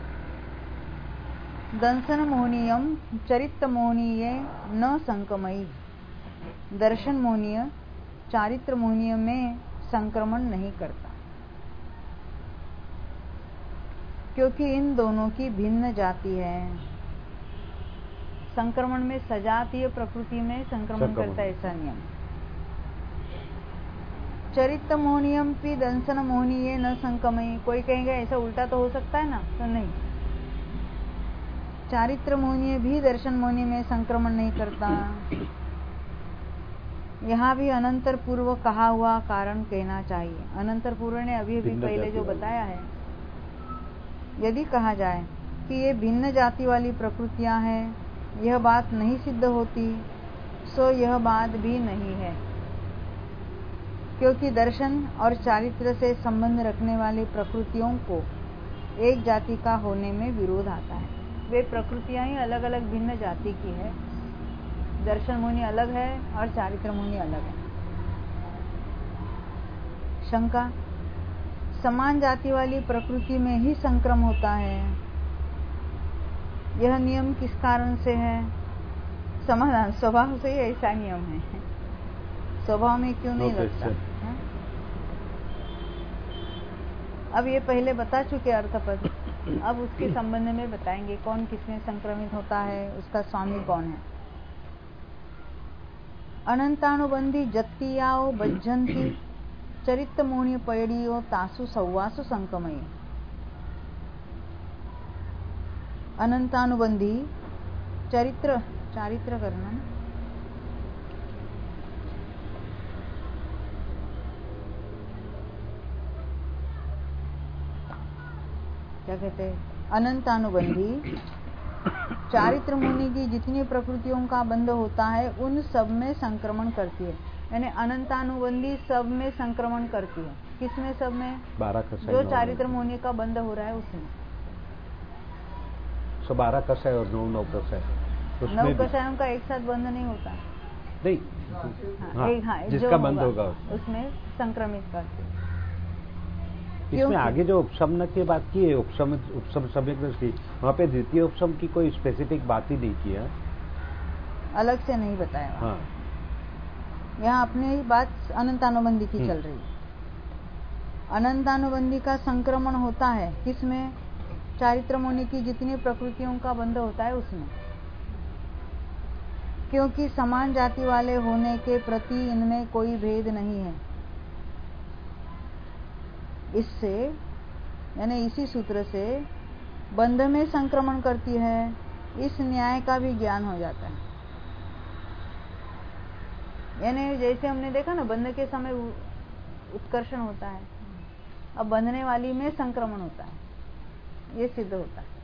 दंसन मोहनीयम चरित्र मोहनीय न संकमयी, दर्शन मोहनीय चारित्र मोहनीय में संक्रमण नहीं करता, क्योंकि इन दोनों की भिन्न जाति है। संक्रमण में सजातीय प्रकृति में संक्रमण करता है, ऐसा नियम। चरित्र मोहनियम भी दंसन मोहनीय न संक्रमयी, कोई कहेगा ऐसा उल्टा तो हो सकता है ना, तो नहीं, चारित्र मोहनीय भी दर्शन मोहनीय में संक्रमण नहीं करता। यहाँ भी अनंतर पूर्व कहा हुआ कारण कहना चाहिए। अनंतर पूर्व ने अभी अभी पहले जो बताया है, यदि कहा जाए कि ये भिन्न जाति वाली प्रकृतियां हैं, यह बात नहीं सिद्ध होती, सो यह बात भी नहीं है, क्योंकि दर्शन और चारित्र से संबंध रखने वाली प्रकृतियों को एक जाति का होने में विरोध आता है। वे प्रकृतियां ही अलग अलग भिन्न जाति की है, दर्शन मुनि अलग है और चारित्र मुनि अलग है। शंका, समान जाति वाली प्रकृति में ही संक्रम होता है, यह नियम किस कारण से है? समाधान, स्वभाव से ही ऐसा नियम है, स्वभाव में क्यों नहीं लगता? है? अब ये पहले बता चुके अर्थपद, अब उसके संबंध में बताएंगे कौन किसमें संक्रमित होता है, उसका स्वामी कौन है। अनंतानुबंधी जत्तियाओ बज्जंती चरित्र मोहनी पयड़ियो तासु सव्वासु संकमयी। अनंतानुबंधी चरित्र, चारित्र करना क्या कहते हैं, अनंतानुबंधी चारित्र मुनि की जितनी प्रकृतियों का बंध होता है उन सब में संक्रमण करती है, यानी अनंतानुबंधी सब में संक्रमण करती है। किसमें? सब में? बारह जो चारित्र मुनि का बंध हो रहा है उसमें। सो बारह कस है और नौ नौ कस है, नौ कषायों का एक साथ बंध नहीं होता नहीं। हाँ, हाँ, एक, हाँ, जिसका बंद होगा, होगा उसमें संक्रमित करते हैं। इसमें आगे जो उपशमन की बात की है, उपशम उपशम सम्यक दृष्टि, वहाँ पे द्वितीय उपशम की कोई स्पेसिफिक बात ही नहीं की है, अलग से नहीं बताया। हाँ। यहाँ अपनी बात अनंतानुबंधी की चल रही है। अनंतानुबंधी का संक्रमण होता है किसमें? चारित्र मुनि की जितनी प्रकृतियों का बंध होता है उसमें, क्योंकि समान जाति वाले होने के प्रति इनमें कोई भेद नहीं है। इससे यानी इसी सूत्र से बंध में संक्रमण करती है, इस न्याय का भी ज्ञान हो जाता है। यानी जैसे हमने देखा ना, बंध के समय उत्कर्षण होता है, अब बंधने वाली में संक्रमण होता है, ये सिद्ध होता है।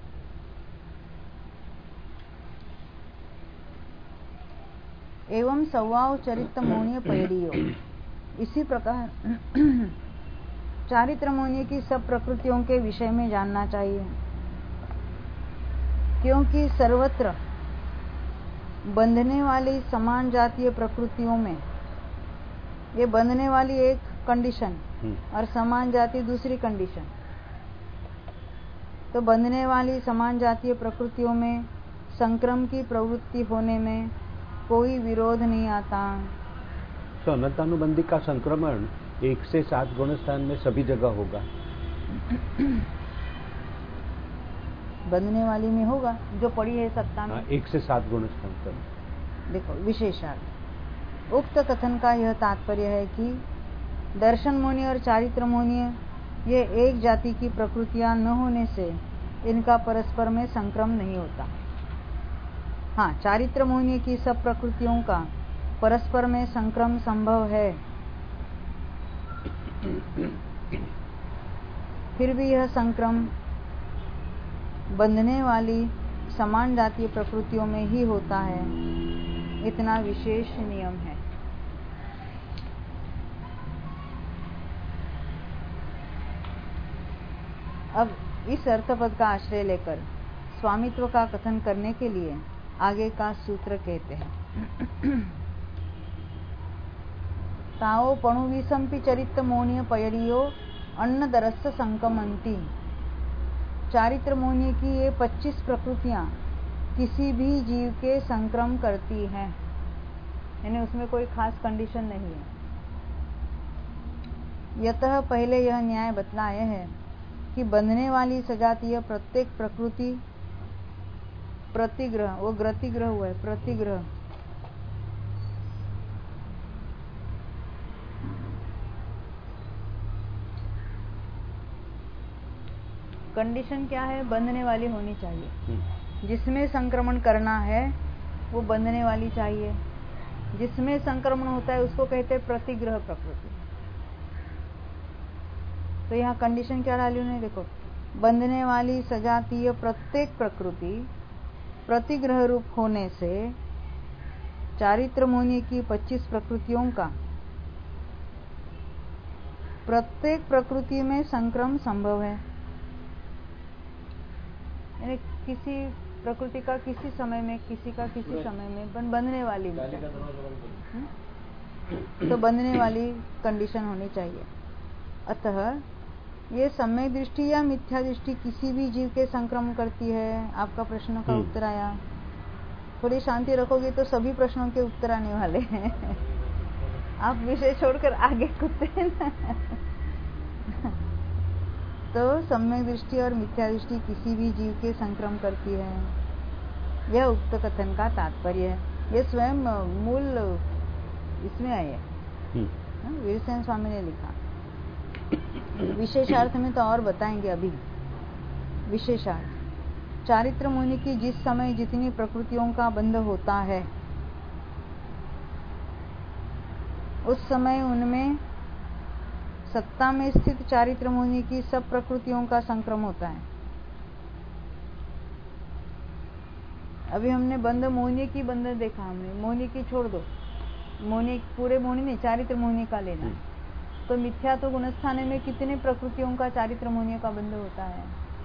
एवं सौवाव चरित्र मौनीय पैरियो, इसी प्रकार चारित्र मौनी की सब प्रकृतियों के विषय में जानना चाहिए, क्योंकि सर्वत्र बंधने वाली समान जातीय प्रकृतियों में, ये बंधने वाली एक कंडीशन और समान जाति दूसरी कंडीशन, तो बंधने वाली समान जातीय प्रकृतियों में संक्रम की प्रवृत्ति होने में कोई विरोध नहीं आता। तो अनंतानुबंधी का संक्रमण एक से सात गुण स्थान में सभी जगह होगा, बंधने वाली में होगा जो पड़ी है सत्ता में। हाँ, एक से सात गुण स्थान तक। देखो विशेषार्थ, उक्त कथन का यह तात्पर्य है कि दर्शन मुनि और चारित्र मुनि ये एक जाति की प्रकृतियां न होने से इनका परस्पर में संक्रम नहीं होता। हाँ, चारित्र मुनि की सब प्रकृतियों का परस्पर में संक्रम संभव है, फिर भी यह संक्रम बंधने वाली समान जातीय प्रकृतियों में ही होता है, इतना विशेष नियम है। अब इस अर्थपद का आश्रय लेकर स्वामित्व का कथन करने के लिए आगे का सूत्र कहते हैं। ताओ पणुविसंपि चरित्र मौनीय पयरियो अन्न दरस्स संकमंती। चारित्र मौनी की ये पच्चीस प्रकृतियां किसी भी जीव के संक्रम करती हैं, यानी उसमें कोई खास कंडीशन नहीं है। यतः पहले यह न्याय बतलाए है कि बंधने वाली सजातीय प्रत्येक प्रकृति प्रतिग्रह, वो ग्रतिग्रह हुआ है, प्रतिग्रह कंडीशन क्या है? बंधने वाली होनी चाहिए। जिसमें संक्रमण करना है वो बंधने वाली चाहिए। जिसमें संक्रमण होता है उसको कहते हैं प्रतिग्रह प्रकृति। तो यहाँ कंडीशन क्या डाली उन्होंने? देखो, बंधने वाली सजातीय प्रत्येक प्रकृति प्रतिग्रह रूप होने से चारित्र मुनि की पच्चीस प्रकृतियों का प्रत्येक प्रकृति में संक्रम संभव है। यानी किसी प्रकृति का किसी समय में, किसी का किसी समय में बन बंधने वाली में, तो बंधने वाली कंडीशन होनी चाहिए। अतः ये सम्यक दृष्टि या मिथ्या दृष्टि किसी भी जीव के संक्रमण करती है। आपका प्रश्न का उत्तर आया। थोड़ी शांति रखोगे तो सभी प्रश्नों के उत्तर आने वाले हैं। आप विषय छोड़कर आगे कूदते हैं ना। तो सम्यक दृष्टि और मिथ्या दृष्टि किसी भी जीव के संक्रम करती है, यह उक्त कथन का तात्पर्य है। यह स्वयं मूल इसमें आए है, वीरसेन स्वामी ने लिखा। विशेषार्थ में तो और बताएंगे अभी। विशेषार्थ, चारित्र मुनि की जिस समय जितनी प्रकृतियों का बंध होता है उस समय उनमें सत्ता में स्थित चारित्र मुनि की सब प्रकृतियों का संक्रम होता है। अभी हमने बंध मोहिनी की बंध देखा, हमने मोहिनी की छोड़ दो, मोहिनी पूरे मोहिनी नहीं, चारित्र मोहिनी का लेना है। तो मिथ्या तो गुणस्थाने में कितने प्रकृतियों का चारित्र मोहिनी का बंध होता है?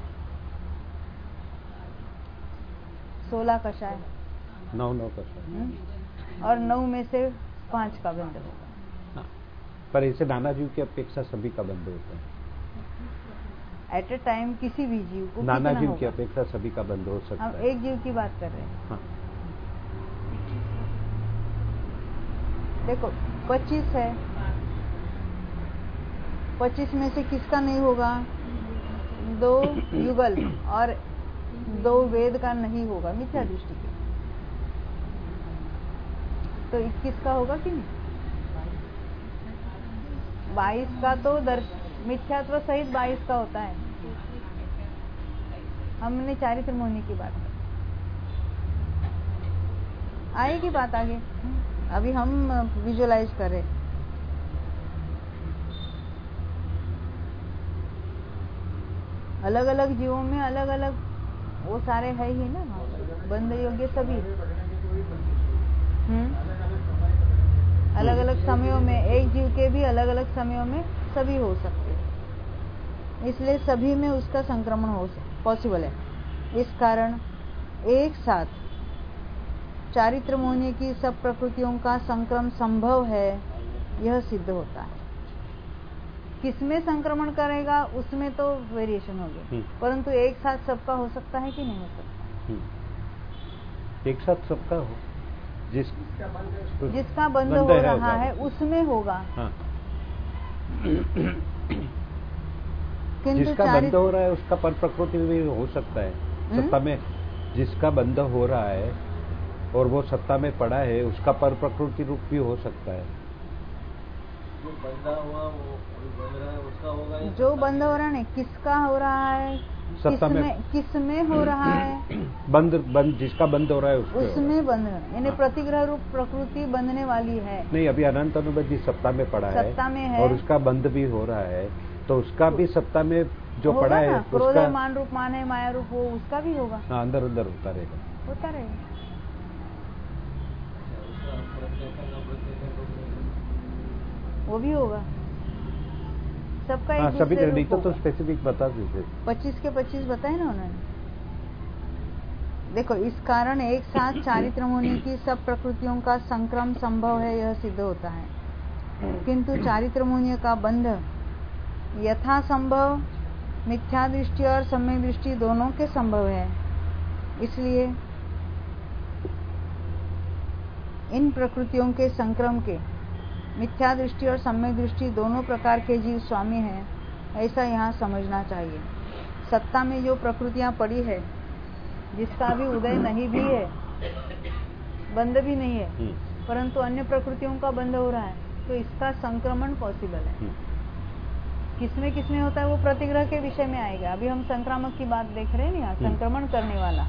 सोलह कषाय, नौ नौ कषाय, और नौ में से पांच का बंध होगा। हाँ, पर ऐसे नाना जीव की अपेक्षा सभी का बंध होता है। एट ए टाइम किसी भी जीव को नाना कितना जीव होगा? की अपेक्षा सभी का बंध हो सकता हम है। एक जीव की बात कर रहे हैं। हाँ। देखो पच्चीस है, पच्चीस में से किसका नहीं होगा? दो युगल और दो वेद का नहीं होगा मिथ्या दृष्टि के, तो इक्कीस का होगा कि नहीं? बाईस का तो दर्श मिथ्यात्व सहित बाईस का होता है। हमने चारित्र मोहिनी की बात की, आएगी बात आगे, अभी हम विजुअलाइज करें। अलग अलग जीवों में अलग अलग वो सारे है ही ना, बंध योग्य सभी। हम्म अलग अलग समयों में एक जीव के भी अलग अलग समयों में सभी हो सकते हैं, इसलिए सभी में उसका संक्रमण हो पॉसिबल है। इस कारण एक साथ चारित्र मोहिनी की सब प्रकृतियों का संक्रमण संभव है, यह सिद्ध होता है। किसमें संक्रमण करेगा उसमें तो वेरिएशन हो गया, परंतु एक साथ सबका हो सकता है कि नहीं हो सकता? एक साथ सबका हो, जिस जिसका बंध हो रहा है उसमें होगा। हाँ। किंतु जिसका बंध हो रहा है उसका पर प्रकृति में भी हो सकता है। सत्ता में जिसका बंध हो रहा है और वो सत्ता में पड़ा है, उसका पर प्रकृति रूप भी हो सकता है। जो बंधा हुआ वो बंध रहा है उसका होगा, जो बंध हो रहा है नहीं, किसका हो रहा है, सत्ता में किस में हो रहा है? बंद बंद जिसका बंद हो रहा है उसके उसमें बंध, यानी प्रतिग्रह रूप प्रकृति बंधने वाली है। नहीं, अभी अनंत अनुबंधी सत्ता में पड़ा है, सत्ता में है और उसका बंध भी हो रहा है, तो उसका भी सत्ता में जो पड़ा है क्रोध है, मान रूप मान है, माया रूप, वो उसका भी होगा। हाँ, अंदर अंदर होता रहेगा, होता रहेगा। वो भी होगा सबका। हाँ, एक सभी दूसरे नहीं रूप तो होगा। स्पेसिफिक बता दीजिए। पच्चीस के पच्चीस बताए ना उन्होंने। देखो, इस कारण एक साथ चारित्र मोहिनी की सब प्रकृतियों का संक्रम संभव है, यह सिद्ध होता है। किंतु चारित्र मोहिनी का बंध यथा संभव मिथ्या दृष्टि और सम्यक दृष्टि दोनों के संभव है। इसलिए इन प्रकृतियों के संक्रम के मिथ्या दृष्टि और सम्यक दृष्टि दोनों प्रकार के जीव स्वामी हैं, ऐसा यहाँ समझना चाहिए। सत्ता में जो प्रकृतियां पड़ी है, जिसका अभी उदय नहीं भी है, बंध भी नहीं है, परंतु अन्य प्रकृतियों का बंध हो रहा है, तो इसका संक्रमण पॉसिबल है। किसमें किसमें होता है वो प्रतिग्रह के विषय में आएगा। अभी हम संक्रामक की बात देख रहे हैं ना, संक्रमण करने वाला।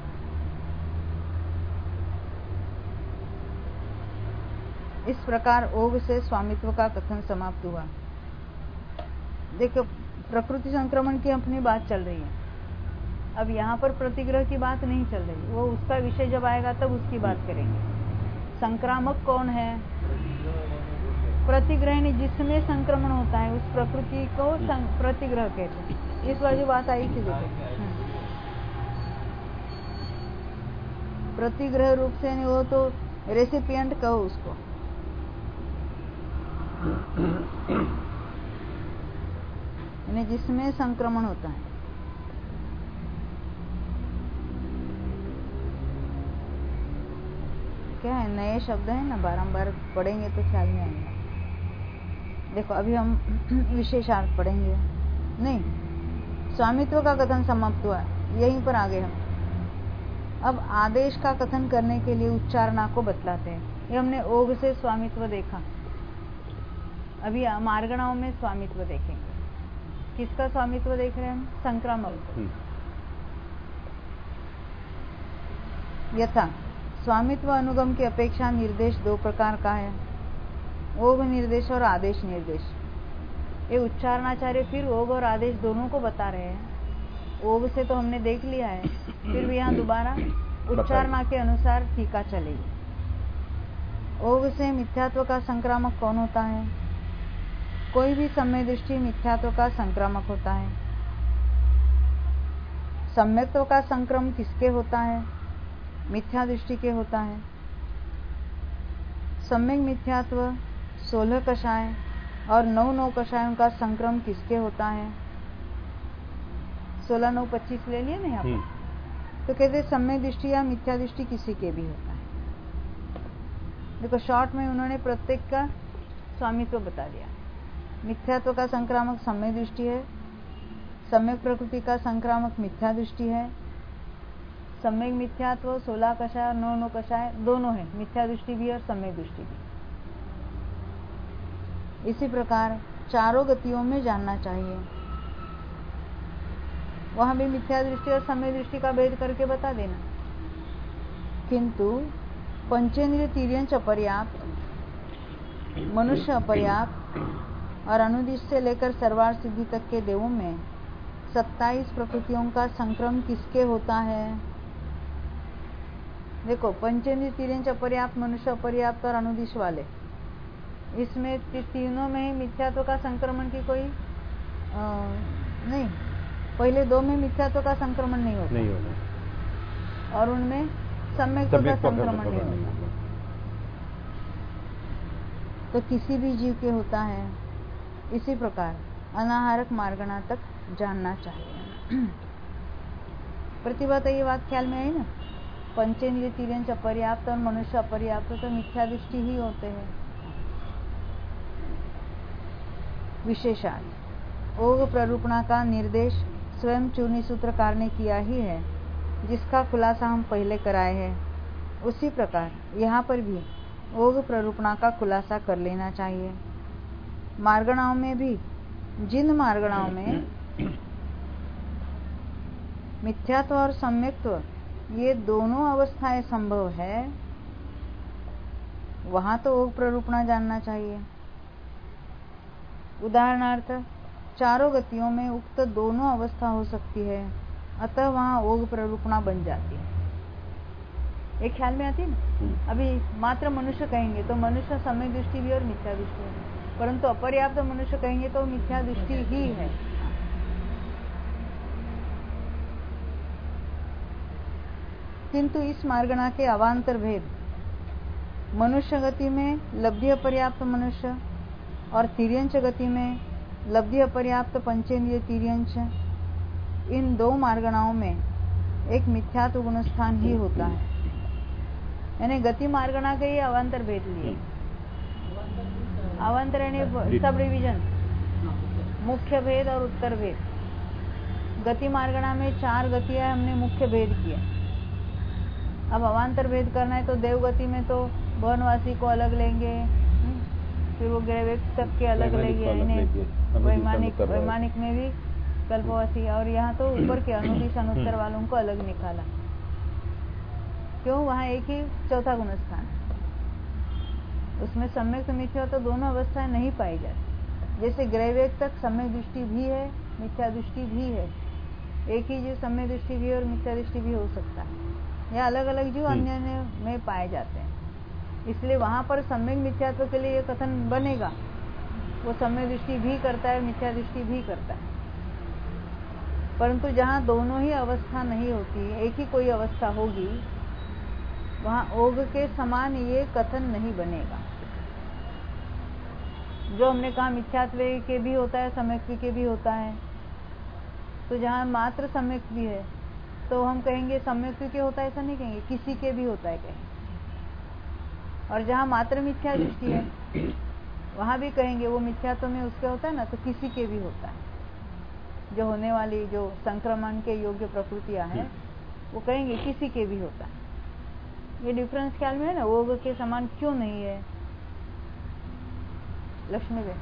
इस प्रकार ओघ से स्वामित्व का कथन समाप्त हुआ। देखो, प्रकृति संक्रमण की अपनी बात चल रही है, अब यहाँ पर प्रतिग्रह की बात नहीं चल रही, वो उसका विषय जब आएगा तब उसकी बात करेंगे। संक्रामक कौन है? प्रतिग्रह ने जिसमें संक्रमण होता है उस प्रकृति को प्रतिग्रह कहते हैं। इस बार जो बात आई थी, देखो, प्रतिग्रह रूप से नहीं, वो तो रेसिपिएंट कहो उसको। यानी जिसमें संक्रमण होता है। क्या है, नए शब्द है ना, बारंबार पढ़ेंगे तो ख्याल में आएंगे। देखो, अभी हम विशेषार्थ पढ़ेंगे नहीं। स्वामित्व का कथन समाप्त हुआ, यहीं पर आगे हम अब आदेश का कथन करने के लिए उच्चारणा को बतलाते हैं। ये हमने ओघ से स्वामित्व देखा, अभी मार्गणाओं में स्वामित्व देखेंगे। किसका स्वामित्व देख रहे हैं हम? संक्रामक। यथा स्वामित्व अनुगम की अपेक्षा निर्देश दो प्रकार का है, ओघ निर्देश और आदेश निर्देश। ये उच्चारणाचार्य फिर ओघ और आदेश दोनों को बता रहे हैं। ओघ से तो हमने देख लिया है, फिर भी यहाँ दोबारा उच्चार माँ के अनुसार टीका चलेगी। ओग से मिथ्यात्व का संक्रामक कौन होता है? कोई भी सम्यक दृष्टि मिथ्यात्व का संक्रामक होता है। सम्यक्त्व का संक्रम किसके होता है? मिथ्या दृष्टि के होता है। सम्यक मिथ्यात्व सोलह कषाय और नौ नौ कषायों का संक्रम किसके होता है? सोलह नौ पच्चीस ले लिए ना यहाँ पर, तो कहते सम्यक दृष्टि या मिथ्या दृष्टि किसी के भी होता है। देखो शॉर्ट में उन्होंने प्रत्येक का स्वामित्व बता दिया। मिथ्यात्व का संक्रामक सम्यक दृष्टि है, सम्यक प्रकृति का संक्रामक मिथ्या दृष्टि है। सम्यक मिथ्यात्व सोलह कषाय और नौ नौ कषाय दोनों है, मिथ्या दृष्टि भी और सम्यक दृष्टि भी। इसी प्रकार चारों गतियों में जानना चाहिए। वहां भी मिथ्या दृष्टि और सम्यक दृष्टि का भेद करके बता देना। किंतु पंचेंद्रिय तिर्यंच अपर्याप्त, मनुष्य अपर्याप्त और अनुदिश से लेकर सर्वार्थ सिद्धि तक के देवों में सत्ताईस प्रकृतियों का संक्रम किसके होता है? देखो पंचेंद्रिय तिर्यंच अपर्याप्त, मनुष्य अपर्याप्त और अनुदिश वाले, इसमें तीनों में ही मिथ्यात्व का संक्रमण की कोई आ, नहीं। पहले दो में मिथ्यात्व का संक्रमण नहीं होता, नहीं होता। और उनमें सम्यक्त्व का संक्रमण नहीं होता। तो किसी भी जीव के होता है। इसी प्रकार अनाहारक मार्गणा तक जानना चाहिए। प्रतिभा तो ये बात ख्याल में आई ना, पंचेंद्रिय तिर्यंच अपर्याप्त और मनुष्य अपर्याप्त तो मिथ्या दृष्टि ही होते हैं। विशेषार्थ ओग प्ररूपणा का निर्देश स्वयं चूर्णी सूत्रकार ने किया ही है, जिसका खुलासा हम पहले कराए हैं। उसी प्रकार यहाँ पर भी ओग प्ररूपणा का खुलासा कर लेना चाहिए। मार्गणाओं में भी जिन मार्गणाओं में मिथ्यात्व और सम्यक्त्व ये दोनों अवस्थाएं संभव है, वहां तो ओग प्ररूपणा जानना चाहिए। उदाहरणार्थ चारों गतियों में उक्त दोनों अवस्था हो सकती है, अतः वहां ओग प्ररूपणा बन जाती है। एक ख्याल में आती है ना। अभी मात्र मनुष्य कहेंगे तो मनुष्य सम्यक दृष्टि भी और मिथ्या दृष्टि है, परंतु अपर्याप्त मनुष्य कहेंगे तो मिथ्या दृष्टि ही है। किंतु इस मार्गणा के अवान्तर भेद मनुष्य गति में लब्धि अपर्याप्त मनुष्य और तिर्यंच गति में लब्धि अपर्याप्त पंचेंद्रिय तिर्यंच, इन दो मार्गणाओं में एक मिथ्यात्व गुणस्थान ही होता है। यानी गति मार्गणा के ही अवान्तर भेद लिए। अवान्तर यानी सब डिवीजन, मुख्य भेद और उत्तर भेद। गति मार्गणा में चार गतियां हमने मुख्य भेद किए। अब अवान्तर भेद करना है तो देवगति में तो वनवासी को अलग लेंगे, फिर वो ग्रैविक तक के अलग लेंगे, वैमानिक वैमानिक में भी कल्पवासी, और यहाँ तो ऊपर के अनुदिश अनुत्तर वालों को अलग निकाला। क्यों? वहाँ एक ही चौथा गुणस्थान, उसमें सम्यक मिथ्या तो दोनों अवस्थाएं नहीं पाई जाती। जैसे ग्रैविक तक सम्यक दृष्टि भी है, मिथ्या दृष्टि भी है। एक ही जीव सम्यक दृष्टि भी और मिथ्या दृष्टि भी हो सकता है, या अलग अलग जीव अन्य में पाए जाते हैं। इसलिए वहां पर सम्यक मिथ्यात्व के लिए ये कथन बनेगा, वो सम्यक दृष्टि भी करता है, मिथ्या दृष्टि भी करता है। परंतु जहाँ दोनों ही अवस्था नहीं होती, एक ही कोई अवस्था होगी, वहां ओग के समान ये कथन नहीं बनेगा। जो हमने कहा मिथ्यात्व के भी होता है, सम्यक्त्व के भी होता है, तो जहाँ मात्र सम्यक्त्व भी है तो हम कहेंगे सम्यक्त्व के होता है, ऐसा नहीं कहेंगे, किसी के भी होता है कहेंगे। और जहाँ मात्र मिथ्या दृष्टि है वहां भी कहेंगे वो मिथ्यात्व में उसके होता है ना, तो किसी के भी होता है। जो होने वाली जो संक्रमण के योग्य प्रकृतियां हैं वो कहेंगे किसी के भी होता है। ये डिफरेंस ख्याल में है ना, ओग के समान क्यों नहीं है? लक्ष्मी बहन,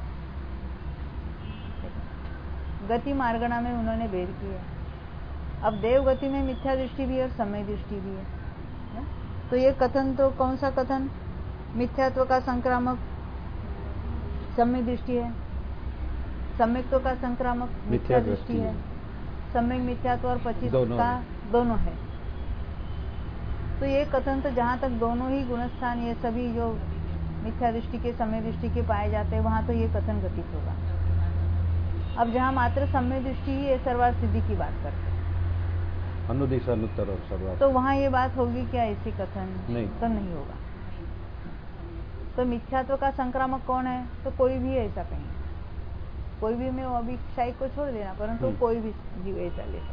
गति मार्गणा में उन्होंने भेद किया। अब देव गति में मिथ्या दृष्टि भी और समय दृष्टि भी है, तो ये कथन तो कौन सा कथन? मिथ्यात्व का संक्रामक समय दृष्टि है, सम्यक्त्व का संक्रामक मिथ्या दृष्टि है, सम्यक मिथ्यात्व और पच्चीस का दोनों है। तो ये कथन तो जहाँ तक दोनों ही गुणस्थान ये सभी जो मिथ्या दृष्टि के समय दृष्टि के पाए जाते हैं वहां तो ये कथन घटित होगा। अब जहाँ मात्र समय दृष्टि ही ये सर्वार्थ सिद्धि की बात करते हैं, अनुदिश अनुत्तर और सर्वार्थ, तो वहां ये बात होगी क्या ऐसी कथन? नहीं, तो नहीं होगा। तो मिथ्यात्व का संक्रामक कौन है? तो कोई भी ऐसा कहेंगे, कोई भी में वो अभी शाही को छोड़ देना, परंतु तो कोई भी जीव ऐसा ले।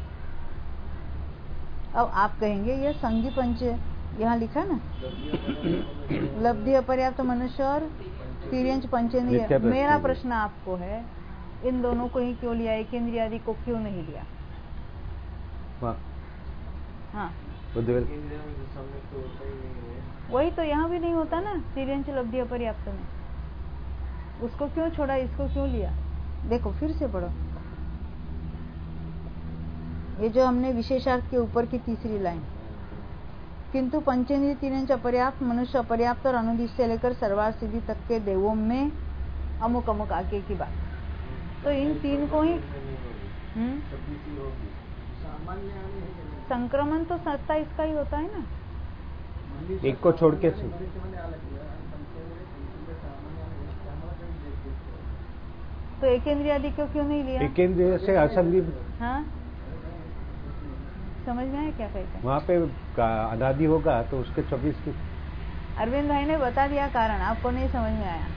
अब आप कहेंगे ये संगी पंच यहाँ लिखा ना, लब्धि अपर्याप्त मनुष्य और तिर्यंच पंचेंद्रिय। मेरा प्रश्न आपको है, इन दोनों को ही क्यों लिया, एक इंद्रिय आदि को क्यों नहीं लिया? हाँ, वही तो यहाँ भी नहीं होता ना, तिर्यंच लब्धि अपर्याप्त में, उसको क्यों छोड़ा, इसको क्यों लिया? देखो फिर से पढ़ो, ये जो हमने विशेषार्थ के ऊपर की तीसरी लाइन, किंतु पंचेंद्रिय तिर्यंच अपर्याप्त मनुष्य अपर्याप्त और अनुदिश से लेकर सर्वार्थ सिद्धि तक के देवों में अमुक अमुक आगे की बात। तो इन तीन को ही हम्म संक्रमण तो सत्ता इसका ही होता है ना, एक को छोड़ के। तो एक इंद्रिय आदि क्यों क्यों नहीं लिया? एक इंद्रिय से असंगी। हाँ, समझ में आया क्या कहते हैं? वहाँ पे अनादि होगा तो उसके चौबीस की। अरविंद भाई ने बता दिया कारण, आपको नहीं समझ में आया।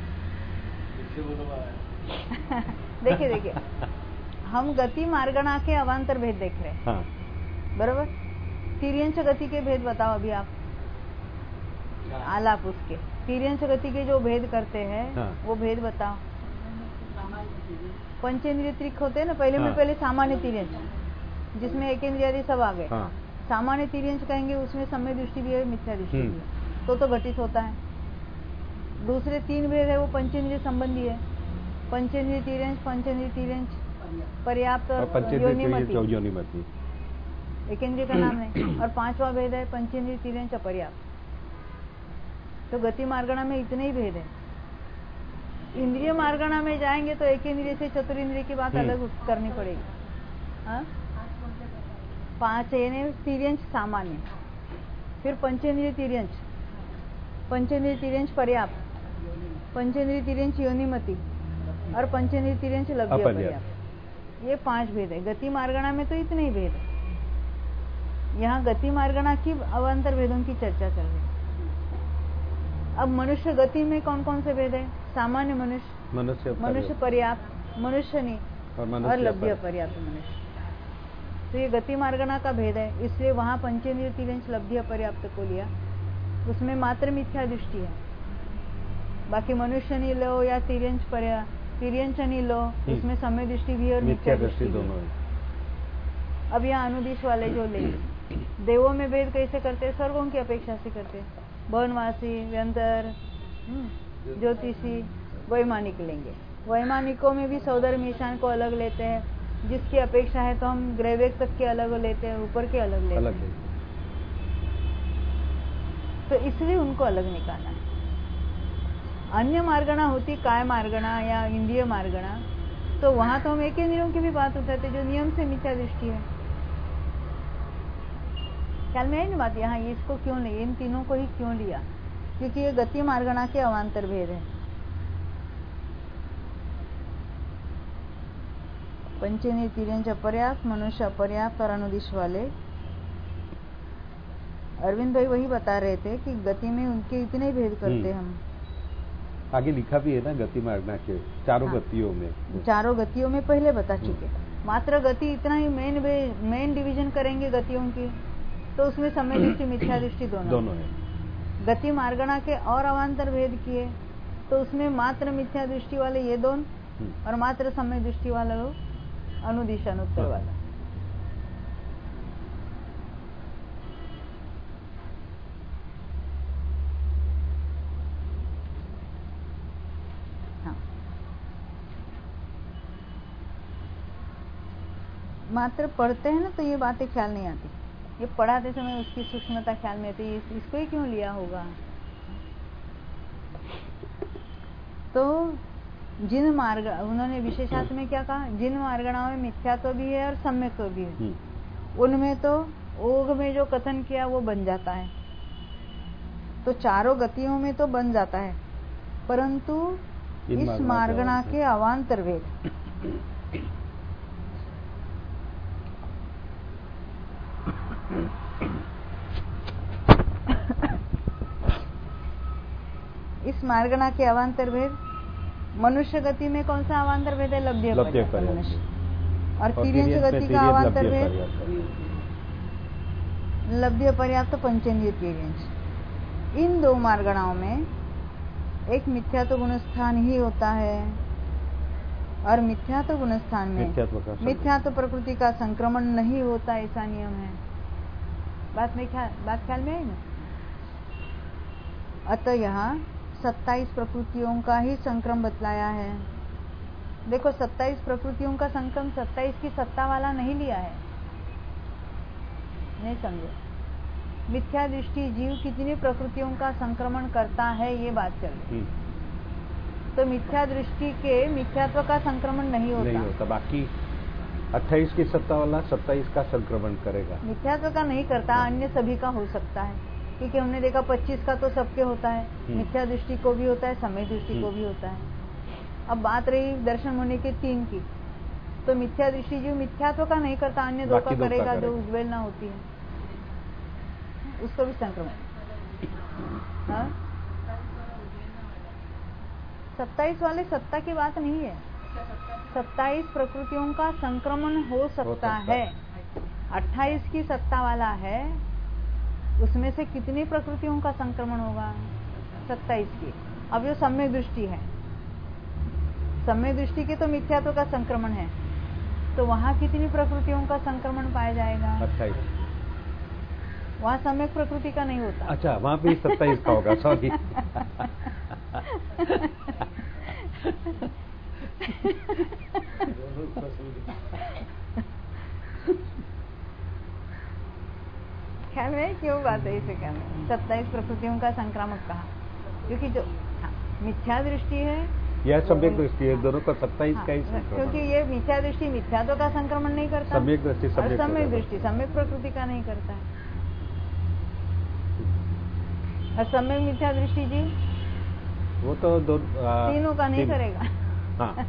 देखिए देखिए हम गति मार्गणा के अवान्तर भेद देख रहे हैं। हाँ। बराबर। तिर्यंच गति के भेद बताओ अभी आप, आलाप उसके तिर्यंच गति के जो भेद करते हैं। हाँ। वो भेद बताओ। पंचेंद्रिय त्रिक होते हैं ना, पहले हाँ। में पहले सामान्य तिर्यंच जिसमें एक इंद्रिय आदि सब आ गए। हाँ। सामान्य तिर्यंच कहेंगे उसमें समय दृष्टि भी है, मिथ्या दृष्टि भी है, तो तो घटित होता है। दूसरे तीन भेद है वो पंचेंद्रिय संबंधी है, पंचेंद्रिय तिर्यंच, पंचेंद्रिय तिर्यंच पर्याप्त और योनिमति, एक इंद्रिय का नाम है। और पांचवा भेद है पंचेंद्रिय तिर्यंच अपर्याप्त। तो गति मार्गणा में इतने ही भेद है। इंद्रिय मार्गणा में जाएंगे तो एक इंद्रिय से चतुर्इंद्रिय की बात अलग करनी पड़ेगी। हाँ? पांच है तिर्यंच सामान्य, फिर पंचेंद्रिय तिर्यंच, पंचेंद्रिय तिर्यंच पर्याप्त, पंचेंद्रिय तिर्यंच योनिमति और पंचेंद्रिय तिर्यंच लब्धि अपर्याप्त। ये पांच भेद है। गति मार्गणा में तो इतने ही भेद है। यहाँ गति मार्गणा की अवान्तर भेदों की चर्चा चल रही है। अब मनुष्य गति में कौन कौन से भेद है? सामान्य मनुष्य, मनुष्य मनुष्य पर्याप्त, मनुष्य नहीं, और, और लब्धि अपर्याप्त मनुष्य। तो ये गति मार्गणा का भेद है, इसलिए वहां पंचेंद्रिय तिर्यंच लब्धि अपर्याप्त को लिया। उसमें मात्र मिथ्या दृष्टि है, बाकी मनुष्य नहीं लो या तिर्यंच पर्या तिर्यंच नहीं लो, उसमें समय दृष्टि भी और मिथ्या दृष्टि दोनों है। अब यहाँ अनुदिश वाले जो ले, देवों में भेद कैसे करते हैं? स्वर्गों की अपेक्षा से करते हैं। वनवासी, व्यंतर, ज्योतिषी, वैमानिक लेंगे। वैमानिकों में भी सौधर्म ईशान को अलग लेते हैं, जिसकी अपेक्षा है तो हम ग्रैवेक तक के अलग लेते हैं, ऊपर के अलग लेते हैं। तो इसलिए उनको अलग निकालना है। अन्य मार्गणा होती काय मार्गणा या इंद्रिय मार्गणा, तो वहां तो हम एक इंद्रियों की भी बात उठाते जो नियम से मिथ्या दृष्टि है। ख्याल में आई ना बात? यहाँ इसको क्यों नहीं, इन तीनों को ही क्यों लिया? क्योंकि ये गति मार्गणा के अवान्तर भेद है। पंचेंद्रिय तिर्यंच अपर्याप्त, मनुष्य अपर्याप्त और अनुदिश वाले। अरविंद भाई वही बता रहे थे कि गति में उनके इतने भेद करते हम। आगे लिखा भी है ना गति मार्गणा के चारों हाँ, गतियों में चारों गतियों में पहले बता चुके। मात्र गति इतना ही मेन मेन डिवीजन करेंगे गतियों की, तो उसमें समय दृष्टि मिथ्या दृष्टि दोनों दोनों है। गति मार्गणा के और अवान्तर भेद किए तो उसमें मात्र मिथ्या दृष्टि वाले ये दोनों और मात्र समय दृष्टि वाला लोग अनुदिश अनुत्तर वाला। हाँ, मात्र पढ़ते हैं ना तो ये बातें ख्याल नहीं आती, ये पढ़ाते समय उसकी सूक्ष्मता ख्याल में आती है। इसको ही क्यों लिया होगा? तो जिन मार्ग उन्होंने विशेषार्थ में क्या कहा? जिन मार्गणाओं में मिथ्यात्व भी है और सम्यक्त्व भी है, उनमें तो ओग में जो कथन किया वो बन जाता है। तो चारों गतियों में तो बन जाता है, परंतु इस मार्गणा के अवान्तर भेद इस मार्गणा के अवान्तर भेद मनुष्य गति में कौन सा अवान्तर भेद है? लब्ध्य पर्याप्त मनुष्य। और तिर्यंच गति का अवान्तर भेद लब्ध्य पर्याप्त पंचेंद्रिय तिर्यंच। इन दो मार्गणाओं में एक मिथ्यात्व गुणस्थान ही होता है, और मिथ्यात्व गुणस्थान में मिथ्यात्व प्रकृति का संक्रमण नहीं होता, ऐसा नियम है। बात में ख्याल बात ख्याल में आई ना? अतः यहाँ सत्ताईस प्रकृतियों का ही संक्रम बतलाया है। देखो, सत्ताईस प्रकृतियों का संक्रम सत्ताईस की सत्ता वाला नहीं लिया है, नहीं समझो। मिथ्या दृष्टि जीव कितनी प्रकृतियों का संक्रमण करता है, ये बात चल रही। तो मिथ्या दृष्टि के मिथ्यात्व का संक्रमण नहीं होता, नहीं होता। बाकी अट्ठाईस की सत्ता वाला सत्ताईस का संक्रमण करेगा, मिथ्यात्व का नहीं करता। अन्य सभी का हो सकता है, क्योंकि हमने देखा पच्चीस का तो सबके होता है, मिथ्या दृष्टि को भी होता है, समय दृष्टि को भी होता है। अब बात रही दर्शन होने के तीन की, तो मिथ्या दृष्टि जो मिथ्यात्व का नहीं करता, अन्य दो का करेगा, जो उद्वेलना होती है, उसको भी संक्रमण। हाँ, सत्ताईस वाले सत्ता की बात नहीं है, सत्ताईस प्रकृतियों का संक्रमण हो सकता, हो सकता है। अट्ठाईस की सत्ता वाला है, उसमें से कितनी प्रकृतियों का संक्रमण होगा? सत्ताईस की। अब ये सम्यक दृष्टि है, सम्यक दृष्टि के तो मिथ्यात्व का संक्रमण है, तो वहां कितनी प्रकृतियों का संक्रमण पाया जाएगा? अट्ठाईस। वहां सम्यक प्रकृति का नहीं होता। अच्छा, वहां भी सत्ताईस का होगा, सॉरी। ख्याल में क्यों बात है इसे कहने? सत्ताईस प्रकृतियों का संक्रामक कहा, क्योंकि जो हाँ, मिथ्या दृष्टि है या सम्यक दृष्टि है, दोनों का सत्ताईस का ही संक्रमण। क्योंकि ये मिथ्या दृष्टि मिथ्यात्व का संक्रमण नहीं करता, सम्यक दृष्टि सम्यक दृष्टि सम्यक प्रकृति का नहीं करता है। और सम्यक मिथ्या दृष्टि जी वो तो दो आ, तीनों का नहीं तीन, करेगा। हाँ।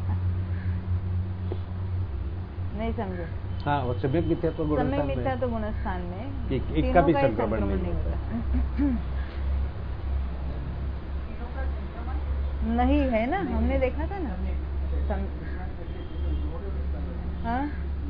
नहीं समझे? हाँ, वो सम्यक मिथ्यात्व गुणस्थान में, सम्यक मिथ्यात्व गुणस्थान में एक, एक का भी संक्रमण नहीं, नहीं होता। नहीं है ना, हमने देखा था ना। सम... हाँ,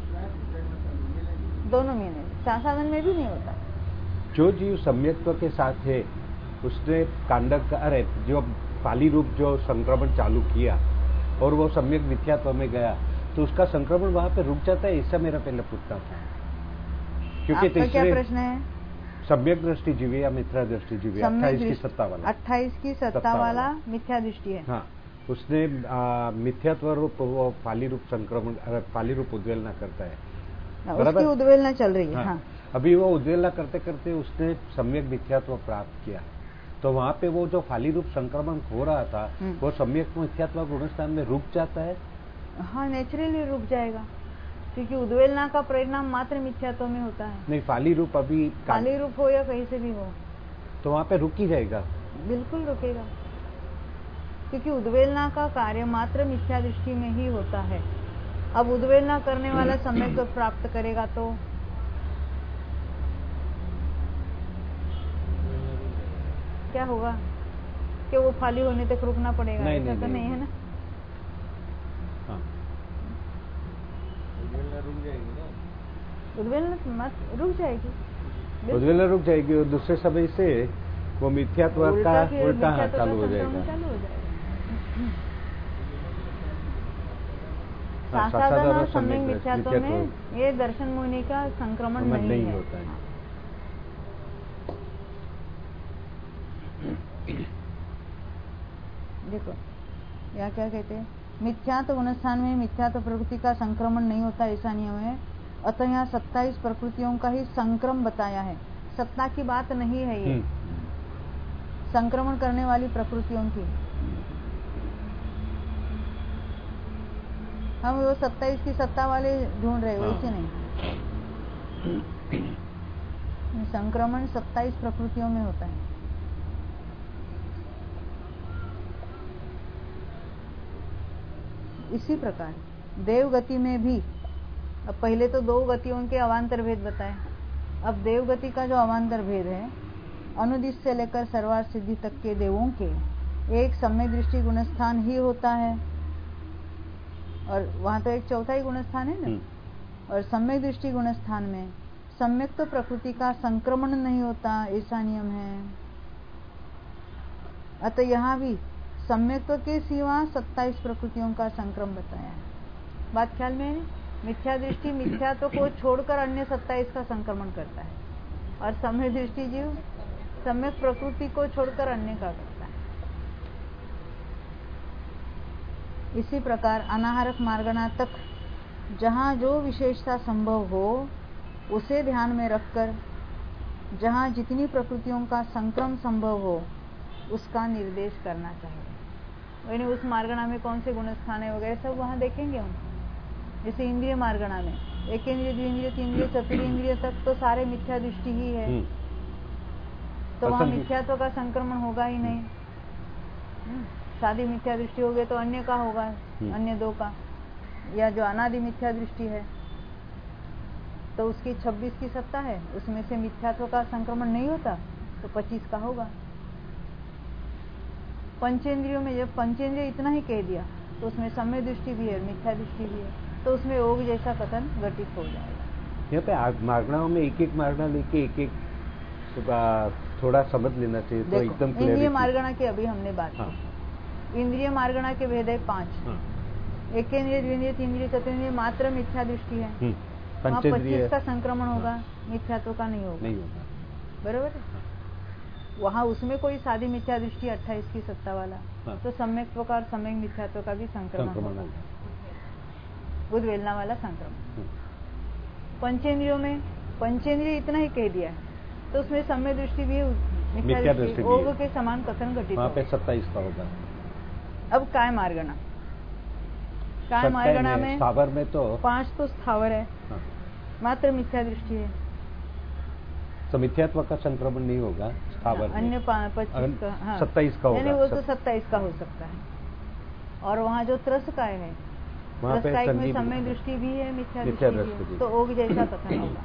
दोनों में नहीं, साधन में भी नहीं होता। जो जीव सम्यक्त्व के साथ है, उसने कांडक अरे जो पाली रूप जो संक्रमण चालू किया और वो सम्यक मिथ्यात्व में गया, तो उसका संक्रमण वहां पे रुक जाता है, इससे मेरा पहले पूछना था। क्योंकि आपका क्या प्रश्न है? सम्यक दृष्टि जीवी या मिथ्या दृष्टि जीवी? अट्ठाईस की सत्ता वाला, अट्ठाईस की सत्ता वाला मिथ्या दृष्टि है। हाँ, उसने मिथ्यात्व रूप वो पाली रूप संक्रमण पाली रूप उद्वेलना करता है, उसकी उद्वेलना चल रही है। हाँ, हाँ। अभी वो उद्वेलना करते करते उसने सम्यक मिथ्यात्व प्राप्त किया, तो वहां पे वो जो फाली रूप संक्रमण हो रहा था वो सम्यक मिथ्यात्व गुणस्थान में रुक जाता है। हाँ, नेचुरली रुक जाएगा, क्योंकि उद्वेलना का परिणाम मात्र मिथ्यात्व में होता है। नहीं, फाली रूप अभी फाली रूप हो या कहीं से भी हो, तो वहां पे रुक ही जाएगा। बिल्कुल रुकेगा, क्योंकि उद्वेलना का कार्य मात्र मिथ्या दृष्टि में ही होता है। अब उद्वेलना करने वाला सम्यक तो प्राप्त करेगा, तो क्या होगा कि वो फाली होने तक रुकना पड़ेगा? नहीं, ऐसा नहीं, तो नहीं, नहीं है ना। हाँ, रुक जाएगी ना, उद्वेलना मत रुक जाएगी, उद्वेलना रुक जाएगी और दूसरे समय से वो मिथ्यात्व का उल्टा चालू हो जाएगा। चालू हो जाएगा। हाँ, साधारण और सम्यक मिथ्यात्व में ये दर्शन मुनि का संक्रमण नहीं, नहीं है। होता है। देखो या क्या कहते हैं, मिथ्यात्व गुणस्थान में मिथ्यात्व प्रकृति का संक्रमण नहीं होता, ऐसा नियम है। अतः यहाँ सत्ताईस प्रकृतियों का ही संक्रम बताया है, सत्ता की बात नहीं है ये, संक्रमण करने वाली प्रकृतियों की। हम वो सत्ताईस की सत्ता वाले ढूंढ रहे, वैसे नहीं। संक्रमण सत्ताईस प्रकृतियों में होता है। इसी प्रकार देव गति में भी, अब पहले तो दो गतियों के अवान्तर भेद बताए, अब देव गति का जो अवान्तर भेद है, अनुदिश से लेकर सर्वार्थ सिद्धि तक के देवों के एक सम्यक दृष्टि गुणस्थान ही होता है, और वहां तो एक चौथा ही गुणस्थान है ना, और सम्यक दृष्टि गुणस्थान में सम्यक तो प्रकृति का संक्रमण नहीं होता, ऐसा नियम है। अतः यहाँ भी सम्यक के सिवा सत्ताईस प्रकृतियों का संक्रम बताया है। बात ख्याल में है? मिथ्या दृष्टि मिथ्यात्व को छोड़कर अन्य सत्ताईस का संक्रमण करता है, और सम्यक दृष्टि जीव सम्यक प्रकृति को छोड़कर अन्य का करता है। इसी प्रकार अनाहारक मार्गणा तक जहाँ जो विशेषता संभव हो उसे ध्यान में रखकर जहाँ जितनी प्रकृतियों का संक्रम संभव हो उसका निर्देश करना चाहिए। यानी उस मार्गणा में कौन से गुणस्थान है वगैरह सब वहाँ देखेंगे हम। जैसे इंद्रिय मार्गणा में एक इंद्रिय, द्विंद्रिय, तीन्द्रिय, चतुर्ंद्रिय तक तो सारे मिथ्या दृष्टि ही है, तो वहाँ मिथ्यात्व का संक्रमण होगा ही नहीं। शादी मिथ्या दृष्टि हो गई तो अन्य का होगा, अन्य दो का, या जो अनादि मिथ्या दृष्टि है तो उसकी छब्बीस की सत्ता है, उसमें से मिथ्यात्व का संक्रमण नहीं होता तो पच्चीस का होगा। पंचेंद्रियों में जब पंचेंद्रिय इतना ही कह दिया तो उसमें सम्यक दृष्टि भी है, मिथ्या दृष्टि भी है, तो उसमें योग जैसा कथन घटित हो जाएगा। यहाँ पे मार्गणाओं में एक एक मार्गणा लेके एक एक थोड़ा समझ लेना चाहिए तो एकदम क्लियर। इंद्रिय मार्गणा की अभी हमने बात की। हाँ। इंद्रिय मार्गणा के भेद है पांच। हाँ। एक इंद्रिय, द्विंद्रिय, तीन्द्रिय, चतुर्ंद्रिय मात्र मिथ्या दृष्टि है, वहाँ पच्चीस का संक्रमण होगा। हाँ। मिथ्यात्व का नहीं होगा, नहीं होगा, बरोबर है। हाँ। वहाँ उसमें कोई सादी मिथ्या दृष्टि अट्ठाईस की सत्ता वाला। हाँ। तो सम्यक्त्व का और सम्यक मिथ्यात्व का भी संक्रमण होगा, उद्वेलना वाला संक्रमण। पंचेंद्रियों में पंचेंद्रिय इतना ही कह दिया है तो उसमें सम्यक दृष्टि भी मिथ्या दृष्टि योग के समान कथन घटित वहाँ पे सत्ताईस का होगा। अब काय मार्गणा, काय मार्गणा में स्थावर में तो पांच तो स्थावर है। हाँ। मात्र मिथ्या दृष्टि है, तो मिथ्यात्व का संक्रमण नहीं होगा स्थावर। हाँ, अन्य पच्चीस का, हाँ, सत्ताईस का होगा, वो तो सत्ताईस का हो सकता है। और वहाँ जो त्रस काय है, वहाँ पे में सम्यक दृष्टि भी है, मिथ्या दृष्टि भी है, तो योग जैसा कथन होगा।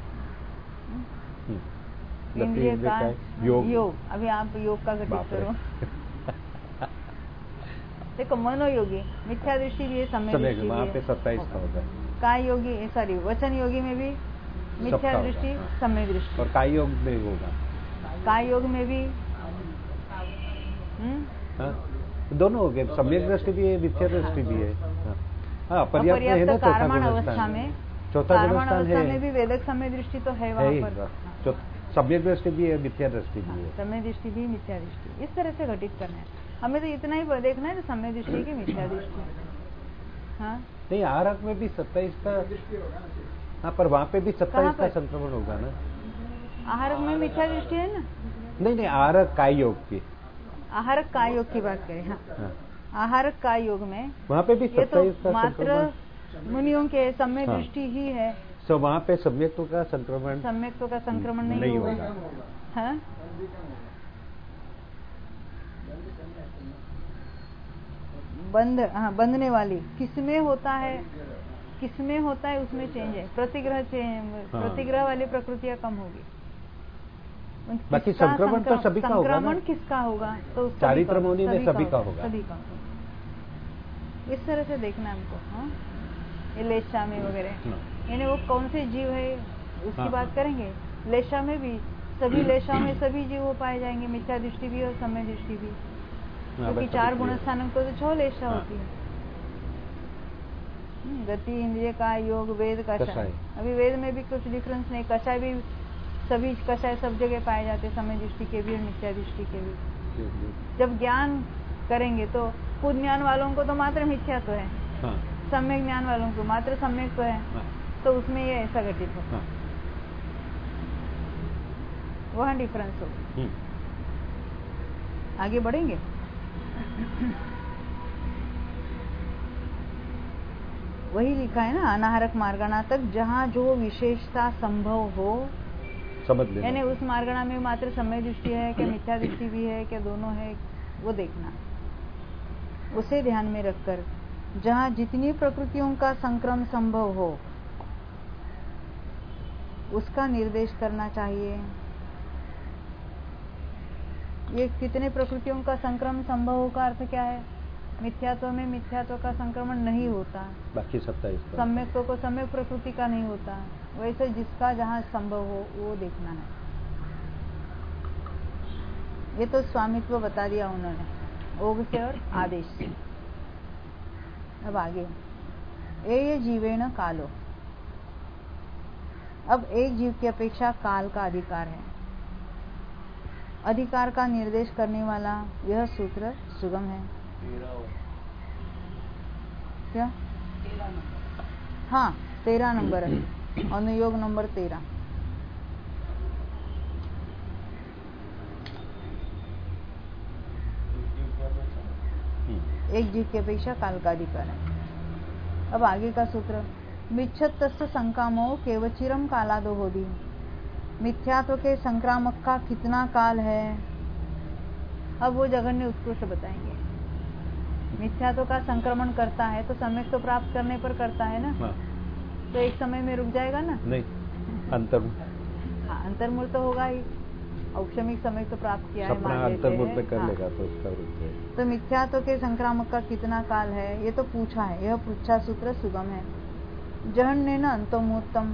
इंद्रिय का योग, योग अभी आप योग का घटित करो। देखो मनोयोगी मिथ्या दृष्टि भी है, सम्यक दृष्टि भी है, सत्ताईस का होगा। काय योगी सॉरी वचन योगी में भी मिथ्या दृष्टि, सम्यक दृष्टि, और काय योग में होगा। काय योग में भी दोनों हो गए, सम्यक दृष्टि भी है, मिथ्या दृष्टि भी है। हाँ, पर्याप्त है ना। कारमाण अवस्था में, चौथा गुणस्थान है, में भी वेदक सम्यक दृष्टि तो है वहाँ पर। सम्यक दृष्टि भी है, मिथ्या दृष्टि भी है, सम्यक दृष्टि भी, मिथ्या दृष्टि, इस तरह से घटित करना है हमें। तो इतना ही देखना है, सम्यक दृष्टि की मिथ्या दृष्टि। हाँ नहीं, आहारक में भी सत्ताईस का, हाँ, पर वहाँ पे भी सत्ताईस का संक्रमण होगा ना। आहारक में मिथ्या दृष्टि है ना। नहीं नहीं, आहारक काय योग की, आहारक काय योग की बात करें। हाँ, हाँ। आहारक काय योग में वहाँ पे भी सत्ताईस तो का मात्र मुनियों के सम्यक दृष्टि ही है, तो वहाँ पे सम्यक्त्व का संक्रमण सम्यक्त्व का संक्रमण नहीं, नहीं होगा। हाँ? बंध हाँ बंधने वाली किसमें होता है, किसमें होता है उसमें चेंज है। प्रतिग्रह चेंज, हाँ। प्रतिग्रह वाली प्रकृतियां कम होगी। बाकी संक्रमण तो सभी का होगा। संक्रमण किसका होगा तो चारित्र मौनी में सभी का होगा, सभी का। इस तरह से देखना हमको। हाँ, ये लेशा में वगैरह, यानी वो कौन से जीव है उसकी हाँ। बात करेंगे। लेशा में भी सभी लेशा में सभी जीव हो पाए जाएंगे, मिथ्या दृष्टि भी और सम्यक दृष्टि भी, क्योंकि चार गुणस्थानों को तो छह लेशा हाँ। होती है। गति, इंद्रिय का योग, वेद, कषाय। अभी वेद में भी कुछ डिफरेंस नहीं, कषाय भी सभी कषाय सब जगह पाए जाते, सम्यक दृष्टि के भी और मिथ्या दृष्टि के भी। जब ज्ञान करेंगे तो खुद ज्ञान वालों को तो मात्र मिथ्या तो है, हाँ। सम्यक ज्ञान वालों को मात्र सम्यक तो है, हाँ। तो उसमें ये ऐसा घटित होता है, हाँ। वहाँ डिफरेंस हो। आगे बढ़ेंगे। वही लिखा है ना, अनाहारक मार्गणा तक जहाँ जो विशेषता संभव हो समझ लेना, यानी उस मार्गणा में मात्र सम्यक दृष्टि है क्या मिथ्या दृष्टि भी है क्या दोनों है, वो देखना। उसे ध्यान में रखकर जहाँ जितनी प्रकृतियों का संक्रम संभव हो उसका निर्देश करना चाहिए। ये कितने प्रकृतियों का संक्रमण संभव हो का अर्थ क्या है? मिथ्यात्व में मिथ्यात्व का संक्रमण नहीं होता, बाकी सत्ताईस सम्यक्त्व को सम्यक प्रकृति का नहीं होता। वैसे जिसका जहाँ संभव हो वो देखना है। ये तो स्वामित्व बता दिया उन्होंने ओग से और आदेश से। अब आगे ए ये जीवेण कालो। अब एक जीव की अपेक्षा काल का अधिकार है। अधिकार का निर्देश करने वाला यह सूत्र सुगम है। क्या? हाँ, तेरह नंबर है, अनुयोग नंबर तेरह। एक जीव की अपेक्षा काल का अधिकार है। अब आगे का सूत्र मिच्छत्तस्य संकामो केवचिरम कालादो होदी। मिथ्यात्व के संक्रामक का कितना काल है? अब वो जघन्य उत्कृष्ट बताएंगे। मिथ्यात्व का संक्रमण करता है तो सम्यक तो प्राप्त करने पर करता है ना। हाँ। तो एक समय में रुक जाएगा ना? नहीं, अंतर हाँ, अंतर्मूल तो होगा ही। औक्षमिक समय तो प्राप्त किया है, अंतर्मूल पे कर हाँ। लेगा तो उसका रुक जाएगा। तो मिथ्यात्व के संक्रामक का कितना काल है ये तो पूछा है। यह पृच्छा सूत्र सुगम है। जहन्य न अंतर्मूर्तम,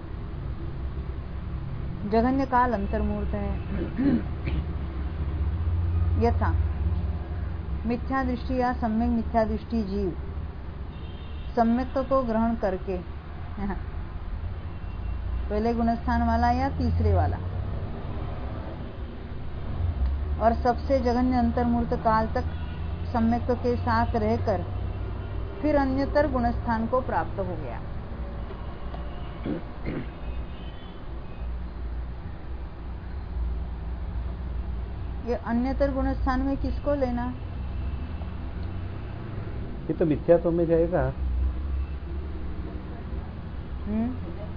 जघन्य काल अंतर्मूर्त है। यथा मिथ्या दृष्टि या सम्यक मिथ्या दृष्टि जीव सम्यक्त्व को ग्रहण करके पहले गुणस्थान वाला या तीसरे वाला और सबसे जघन्य अंतर्मूर्त काल तक सम्यक्त्व के साथ रहकर फिर अन्यतर गुणस्थान को प्राप्त हो गया। ये अन्यतर गुणस्थान में किसको लेना? ये तो मिथ्यात्व में जाएगा। हम्म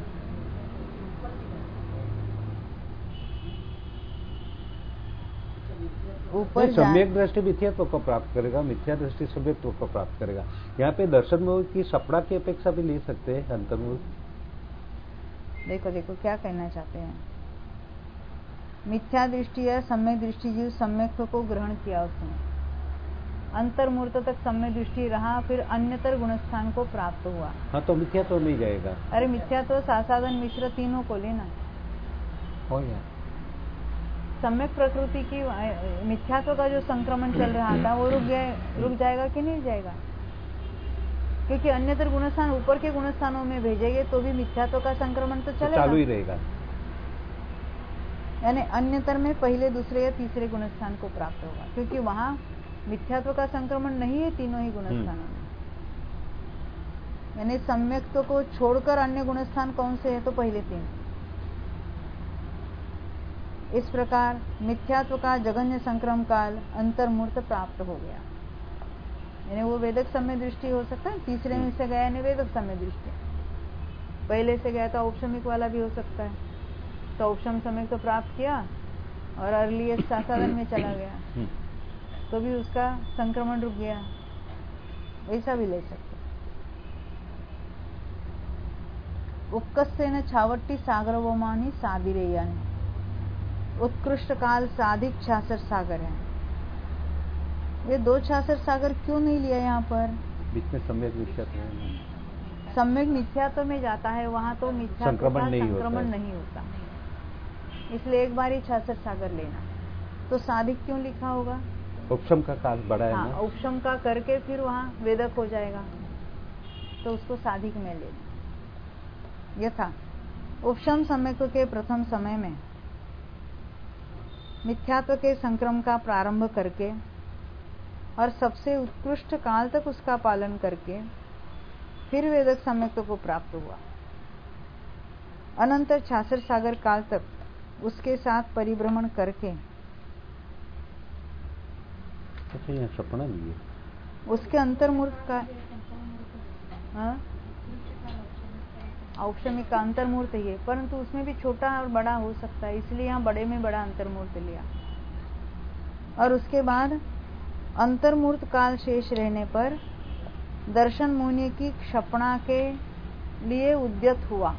ऊपर सम्यक दृष्टि मिथ्यात्व को प्राप्त करेगा, मिथ्या दृष्टि सम्यक्त्व को प्राप्त करेगा। यहाँ पे दर्शन मूल की सपड़ा की अपेक्षा भी ले सकते हैं अंतर्मूल। देखो देखो क्या कहना चाहते हैं। मिथ्या दृष्टि या सम्यक दृष्टि जीव सम्यक्त्व को ग्रहण किया उसने, अंतर्मूर्त तक सम्यक दृष्टि रहा, फिर अन्यतर गुणस्थान को प्राप्त हुआ। हाँ तो मिथ्यात्व नहीं जाएगा। अरे मिथ्यात्व सासाधन मिश्र तीनों को लेना हो गया। सम्यक प्रकृति की मिथ्यात्व का जो संक्रमण चल रहा था वो रुक गया, रुक जाएगा कि नहीं जाएगा? क्योंकि अन्यतर गुणस्थान ऊपर के गुणस्थानों में भेजेंगे तो भी मिथ्यात्व का संक्रमण तो चलेगा, चालू ही रहेगा। यानी अन्यतर में पहले दूसरे या तीसरे गुणस्थान को प्राप्त होगा, क्योंकि वहां मिथ्यात्व का संक्रमण नहीं है तीनों ही गुणस्थानों में। यानी सम्यक्त्व को छोड़कर अन्य गुणस्थान कौन से है? तो पहले तीन। इस प्रकार मिथ्यात्व का जघन्य संक्रम काल अंतर्मूर्त प्राप्त हो गया। यानी वो वेदक समय दृष्टि हो सकता है, तीसरे में से गया यानी वेदक समय दृष्टि, पहले से गया तो औपशमिक वाला भी हो सकता है। तो औपशम समय तो प्राप्त किया और अर्लीस्ट सासाधन में चला गया तो भी उसका संक्रमण रुक गया, ऐसा भी ले सकते। उत्कर्षेण छावट्टी सागरवमानी सादिरेयानी। उत्कृष्ट काल साधिक छासर सागर है। ये दो छासर सागर क्यों नहीं लिया यहाँ पर? बीच में सम्यक मिथ्यात्व, सम्यक मिथ्यात्व में जाता है, वहां तो मिथ्यात्व का संक्रमण नहीं होता, इसलिए एक बार ही छासर सागर लेना। तो साधिक क्यों लिखा होगा? उपशम का काल बड़ा है ना, उपशम का करके फिर वहां वेदक हो जाएगा, तो उसको साधिक में लेना। यथा उपशम सम्यक्त्व के प्रथम समय में मिथ्यात्व के संक्रम का प्रारंभ करके और सबसे उत्कृष्ट काल तक उसका पालन करके फिर वेदक सम्यक्त्व को प्राप्त हुआ। अनंतर छासर सागर काल तक उसके साथ परिभ्रमण करके सपना लिए उसके अंतर्मूर्त का औपशमिक का अंतर्मूर्त ही है, परंतु उसमें भी छोटा और बड़ा हो सकता है, इसलिए यहाँ बड़े में बड़ा अंतर्मूर्त लिया। और उसके बाद अंतर्मूर्त काल शेष रहने पर दर्शन मुनि की क्षपणा के लिए उद्यत हुआ।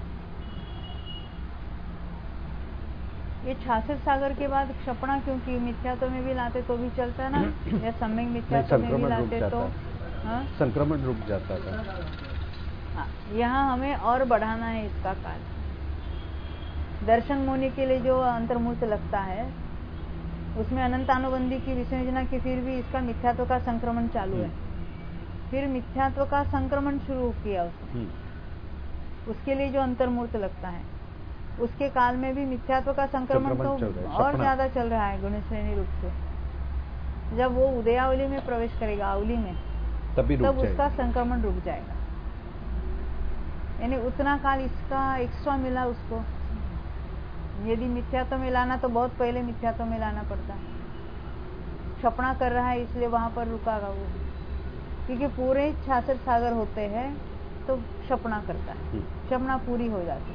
ये छाछठ सागर के बाद क्षपणा क्योंकि मिथ्यात्व में भी लाते तो भी चलता ना, या सम्यक मिथ्यात्व में भी लाते तो हाँ? संक्रमण रुक जाता था। हाँ, यहाँ हमें और बढ़ाना है इसका काल। दर्शन मुनि के लिए जो अंतर्मूर्त लगता है उसमें अनंतानुबंधी की विसंयोजना की फिर भी इसका मिथ्यात्व का संक्रमण चालू है। फिर मिथ्यात्व का संक्रमण शुरू किया उसने, उसके लिए जो अंतर्मूर्त लगता है उसके काल में भी मिथ्यात्व का संक्रमण तो और ज्यादा चल रहा है गुण श्रेणी रूप से। जब वो उदयावली में प्रवेश करेगा, अवली में, तभी तब उसका संक्रमण रुक जाएगा। यानी उतना काल इसका एक्स्ट्रा मिला उसको। यदि मिथ्यात्व में लाना तो बहुत पहले मिथ्यात्व में लाना पड़ता है। क्षपणा कर रहा है इसलिए वहां पर रुकागा वो, क्योंकि पूरे छाछठ सागर होते हैं तो क्षपणा करता है, क्षपणा पूरी हो जाती है।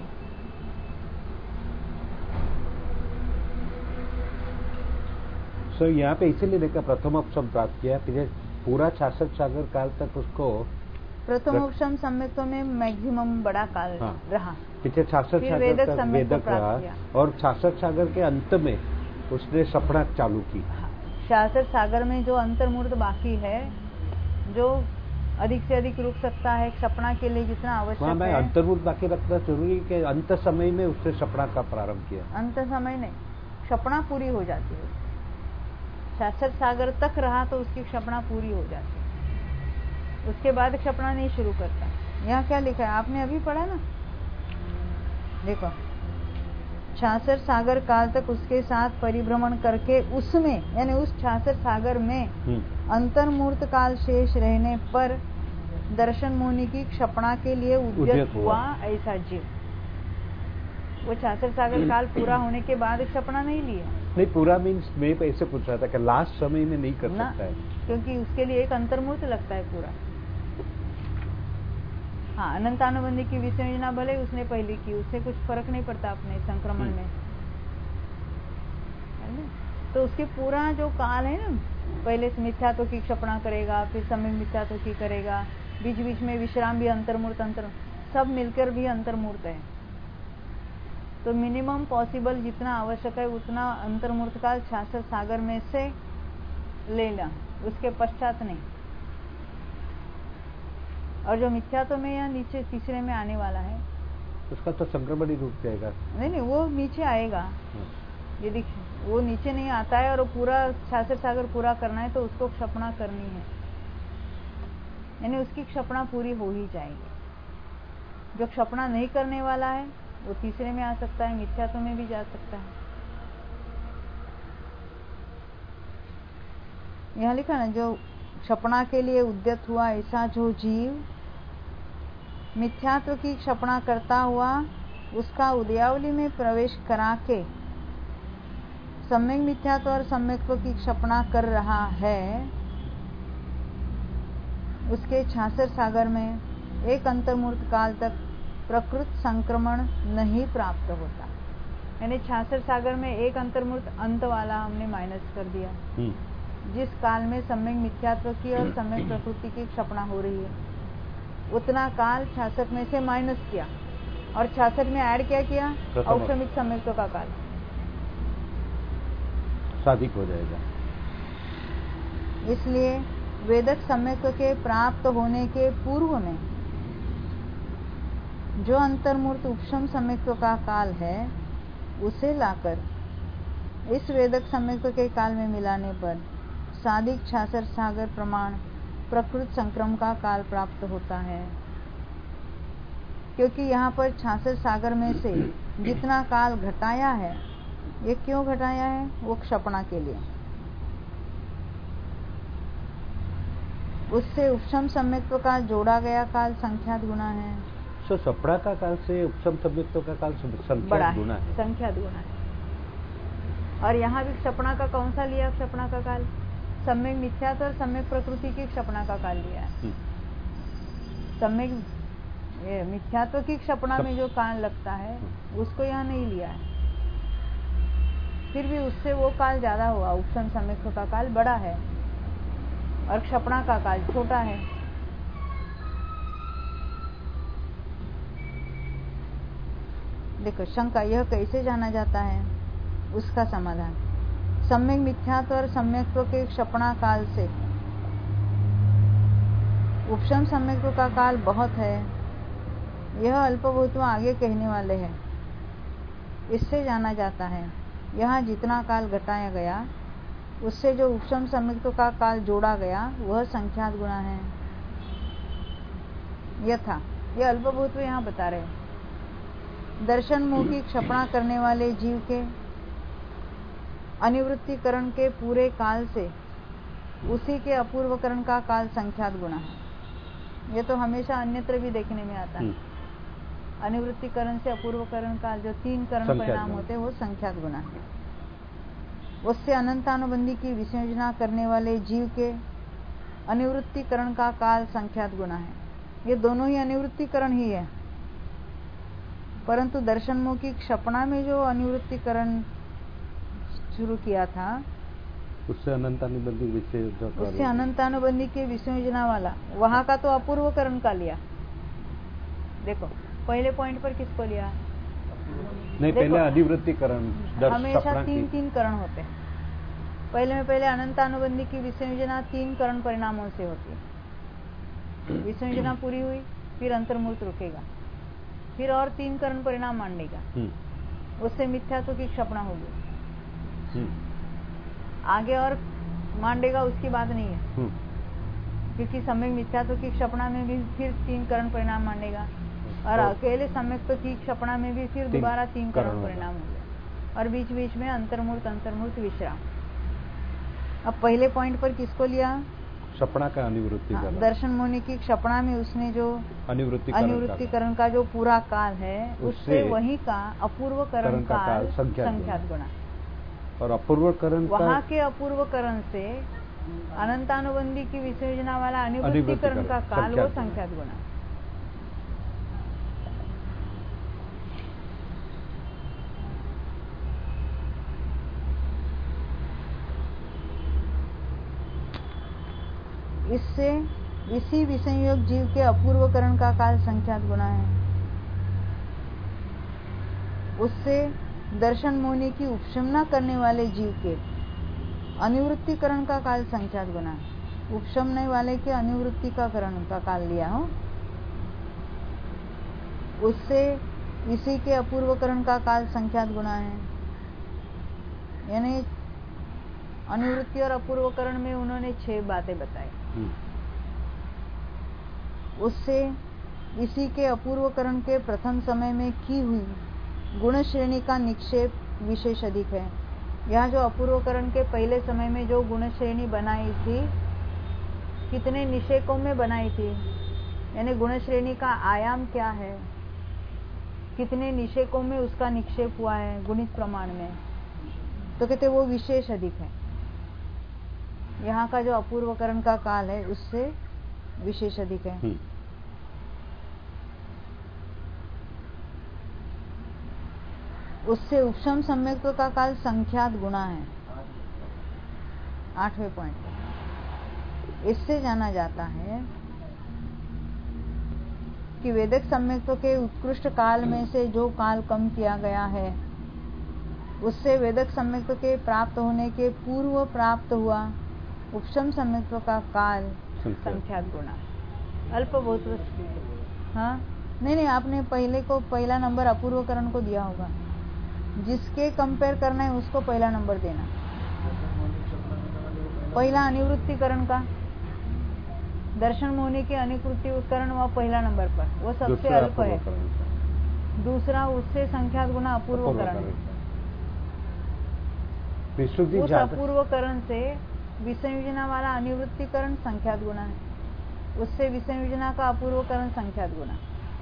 सो so, यहाँ पे इसीलिए देखा प्रथम उपशम प्राप्त किया, फिर पूरा छाछठ सागर काल तक उसको प्रथम उपशम सम्यक्त्व में मैक्सिमम बड़ा काल हाँ, रहा। पीछे छाछठ सागर वेदक तक वेदक रहा और छाछठ सागर के अंत में उसने सपना चालू की। छाछठ सागर में जो अंतर्मूर्त बाकी है, जो अधिक से अधिक रुक सकता है सपना के लिए जितना आवश्यक है। अंतर्मूर्त बाकी रखना जरूरी कि अंत समय में उसने सपना का प्रारंभ किया। अंत समय नहीं, क्षपणा पूरी हो जाती है। छाछठ सागर तक रहा तो उसकी क्षपणा पूरी हो जाती है, उसके बाद क्षपणा नहीं शुरू करता। यहाँ क्या लिखा है आपने अभी पढ़ा ना, देखो, छाछठ सागर काल तक उसके साथ परिभ्रमण करके उसमें यानी उस छाछठ सागर में अंतर्मूर्त काल शेष रहने पर दर्शन मुनि की क्षपणा के लिए उद्यत हुआ ऐसा जीव। वो छाछठ सागर काल पूरा होने के बाद क्षपणा नहीं लिया। नहीं, पूरा मीन्स मैं ऐसे पूछ रहा था कि लास्ट समय में नहीं कर सकता है, क्योंकि उसके लिए एक अंतर्मूर्त लगता है पूरा। हाँ, अनंतानुबंधी की विसंयोजना भले उसने पहले की, उससे कुछ फर्क नहीं पड़ता अपने संक्रमण में, तो उसके पूरा जो काल है ना, पहले मिथ्यात्व की क्षपणा करेगा, फिर सम्यक मिथ्यात्व की करेगा, बीच बीच में विश्राम भी अंतर्मूर्त, अंतर सब मिलकर भी अंतर्मूर्त है। तो मिनिमम पॉसिबल जितना आवश्यक है उतना अंतर्मूर्त काल छाछठ सागर में से लेना, उसके पश्चात नहीं। और जो मिथ्यात्व में या नीचे तीसरे में आने वाला है उसका तो संक्रमण ही रुक जाएगा। नहीं नहीं, वो नीचे आएगा। यदि वो नीचे नहीं आता है और पूरा छाछठ सागर पूरा करना है तो उसको क्षपणा करनी है, यानी उसकी क्षपणा पूरी हो ही जाएगी। जो क्षपणा नहीं करने वाला है वो तीसरे में आ सकता है, मिथ्यात्व में भी जा सकता है। यहाँ लिखा ना, जो क्षपणा के लिए उद्यत हुआ ऐसा जो जीव मिथ्यात्व की क्षपणा करता हुआ उसका उदयावली में प्रवेश करा के सम्यक मिथ्यात्व और सम्यक्त्व की क्षपणा कर रहा है, उसके छाछठ सागर में एक अंतर्मूर्त काल तक प्रकृत संक्रमण नहीं प्राप्त होता। यानी छाछठ सागर में एक अंतर्मूर्त अंत वाला हमने माइनस कर दिया, जिस काल में सम्यक मिथ्यात्व की और सम्यक प्रकृति की क्षपणा हो रही है, उतना काल छाछठ में से माइनस किया और छाछठ में ऐड क्या किया, औक्षमिक सम्यक्त्व का काल साधिक हो जाएगा। इसलिए वेदक सम्यक्त्व के प्राप्त होने के पूर्व में जो अंतर्मूर्त उपशम सम्यक्त्व का काल है उसे लाकर इस वेदक सम्यक्त्व के काल में मिलाने पर साधिक छाछठ सागर प्रमाण प्रकृत संक्रम का काल प्राप्त होता है। क्योंकि यहाँ पर छाछठ सागर में से जितना काल घटाया है, ये क्यों घटाया है, वो क्षपणा के लिए। उससे उपशम सम्यक्त्व का जोड़ा गया काल संख्यात गुना है। तो सपड़ा का काल से उपशम सम्यक्त्व का काल संख्यात गुना है, संख्यात गुना है। और यहाँ भी क्षपणा का कौन सा लिया, क्षपणा का काल सम्यक मिथ्यात्व और सम्यक प्रकृति की क्षपणा का काल लिया है। सम्यक मिथ्यात्व की क्षपणा में जो काल लगता है उसको यहाँ नहीं लिया है, फिर भी उससे वो काल ज्यादा हुआ। उपशम सम्यक्त्व का काल बड़ा है और क्षपणा का काल छोटा है। देखो शंका, यह कैसे जाना जाता है? उसका समाधान, सम्यक मिथ्यात्व और सम्यक्त्व के क्षपणा काल से उपशम सम्यक्त्व का काल बहुत है, यह अल्पभूतव आगे कहने वाले हैं। इससे जाना जाता है, यहाँ जितना काल घटाया गया उससे जो उपशम सम्यक्त्व का काल जोड़ा गया वह संख्यात गुणा है। यथा, यह अल्पभूतव यहाँ बता रहे हैं। दर्शन मोह की क्षपणा करने वाले जीव के अनिवृत्तिकरण के पूरे काल से उसी के अपूर्वकरण का काल संख्यात गुणा है। यह तो हमेशा अन्यत्र भी देखने में आता है। अनिवृत्तिकरण से अपूर्वकरण काल जो तीन करण परिणाम होते हैं वो संख्यात गुणा है। उससे अनंतानुबंधी की विसंयोजना करने वाले जीव के अनिवृत्तिकरण का काल संख्यात गुणा है। ये दोनों ही अनिवृत्तिकरण ही है, परंतु दर्शन मोह की क्षपणा में जो अनिवृत्तिकरण शुरू किया था उससे अनंतानुबंधी विसंयोजना उससे अनंतानुबंधी के विसंयोजना वाला वहां का तो अपूर्वकरण का लिया। देखो पहले पॉइंट पर किसको लिया? नहीं, पहले अनिवृत्तिकरण हमेशा तीन तीन करण होते हैं। पहले में पहले अनंतानुबंधी की विसंयोजना तीन करण परिणामों से होती है। विसंयोजना पूरी हुई, फिर अंतर्मूर्त रुकेगा, फिर और तीन करण परिणाम मान लेगा, उससे मिथ्यात्व की क्षपणा होगी। आगे और मान लेगा उसकी बात नहीं है, क्योंकि सम्यक मिथ्यात्व की क्षपणा में भी फिर तीन करण परिणाम मान लेगा, और अकेले सम्यक्त्व की क्षपणा में भी फिर दोबारा तीन करण परिणाम होंगे, और बीच बीच में अंतर्मूर्त अंतर्मूर्त विश्राम। अब पहले पॉइंट पर किसको लिया? क्षपणा का अनिवृत्ति। हाँ, दर्शन मोह की क्षपणा में उसने जो अनिवृत्तिकरण का जो पूरा काल है उससे वही का अपूर्वकरण काल संख्यात गुणा, और अपूर्वकरण वहाँ के अपूर्वकरण से अनंतानुबंधी की विसंयोजना वाला अनिवृत्तिकरण का काल वो संख्यात गुणा। इससे इसी विसंयोग जीव के अपूर्वकरण का काल संख्यात गुणा है। उससे दर्शन मोह की उपशमना करने वाले जीव के अनिवृत्तिकरण का काल संख्यात गुणा है। उपशमने वाले के अनिवृत्ति का करण का काल लिया हो, उससे इसी के अपूर्वकरण का काल संख्यात गुणा है। यानी अनिवृत्ति और अपूर्वकरण में उन्होंने छह बातें बताई। उससे इसी के अपूर्वकरण के प्रथम समय में की हुई गुण श्रेणी का निक्षेप विशेष अधिक है। यहाँ जो अपूर्वकरण के पहले समय में जो गुण श्रेणी बनाई थी, कितने निषेकों में बनाई थी, यानी गुण श्रेणी का आयाम क्या है, कितने निषेकों में उसका निक्षेप हुआ है गुणित प्रमाण में, तो कहते वो विशेष अधिक है। यहाँ का जो अपूर्वकरण का काल है उससे विशेष अधिक है। उससे उपशम सम्यक्त्व का काल संख्यात गुणा है। आठवें पॉइंट, इससे जाना जाता है कि वेदक सम्यक्त्व के उत्कृष्ट काल में से जो काल कम किया गया है उससे वेदक सम्यक्त्व के प्राप्त होने के पूर्व प्राप्त हुआ उपशम सम्यक्त्व का काल संख्यात गुणा। अल्प बहुत। हाँ नहीं नहीं, आपने पहले को पहला नंबर अपूर्वकरण को दिया होगा, जिसके कंपेयर करना है उसको पहला नंबर देना। पहला अनिवृत्तिकरण का दर्शन मोह के अनिवृत्तिकरण वह पहला नंबर पर, वो सबसे अल्प है। दूसरा उससे संख्यात गुणा अपूर्वकरण, उस अपूर्वकरण से विसंयोजना वाला अनिवृत्तिकरण संख्यात गुणा है, उससे विसंयोजना का अपूर्वकरण संख्यात गुणा।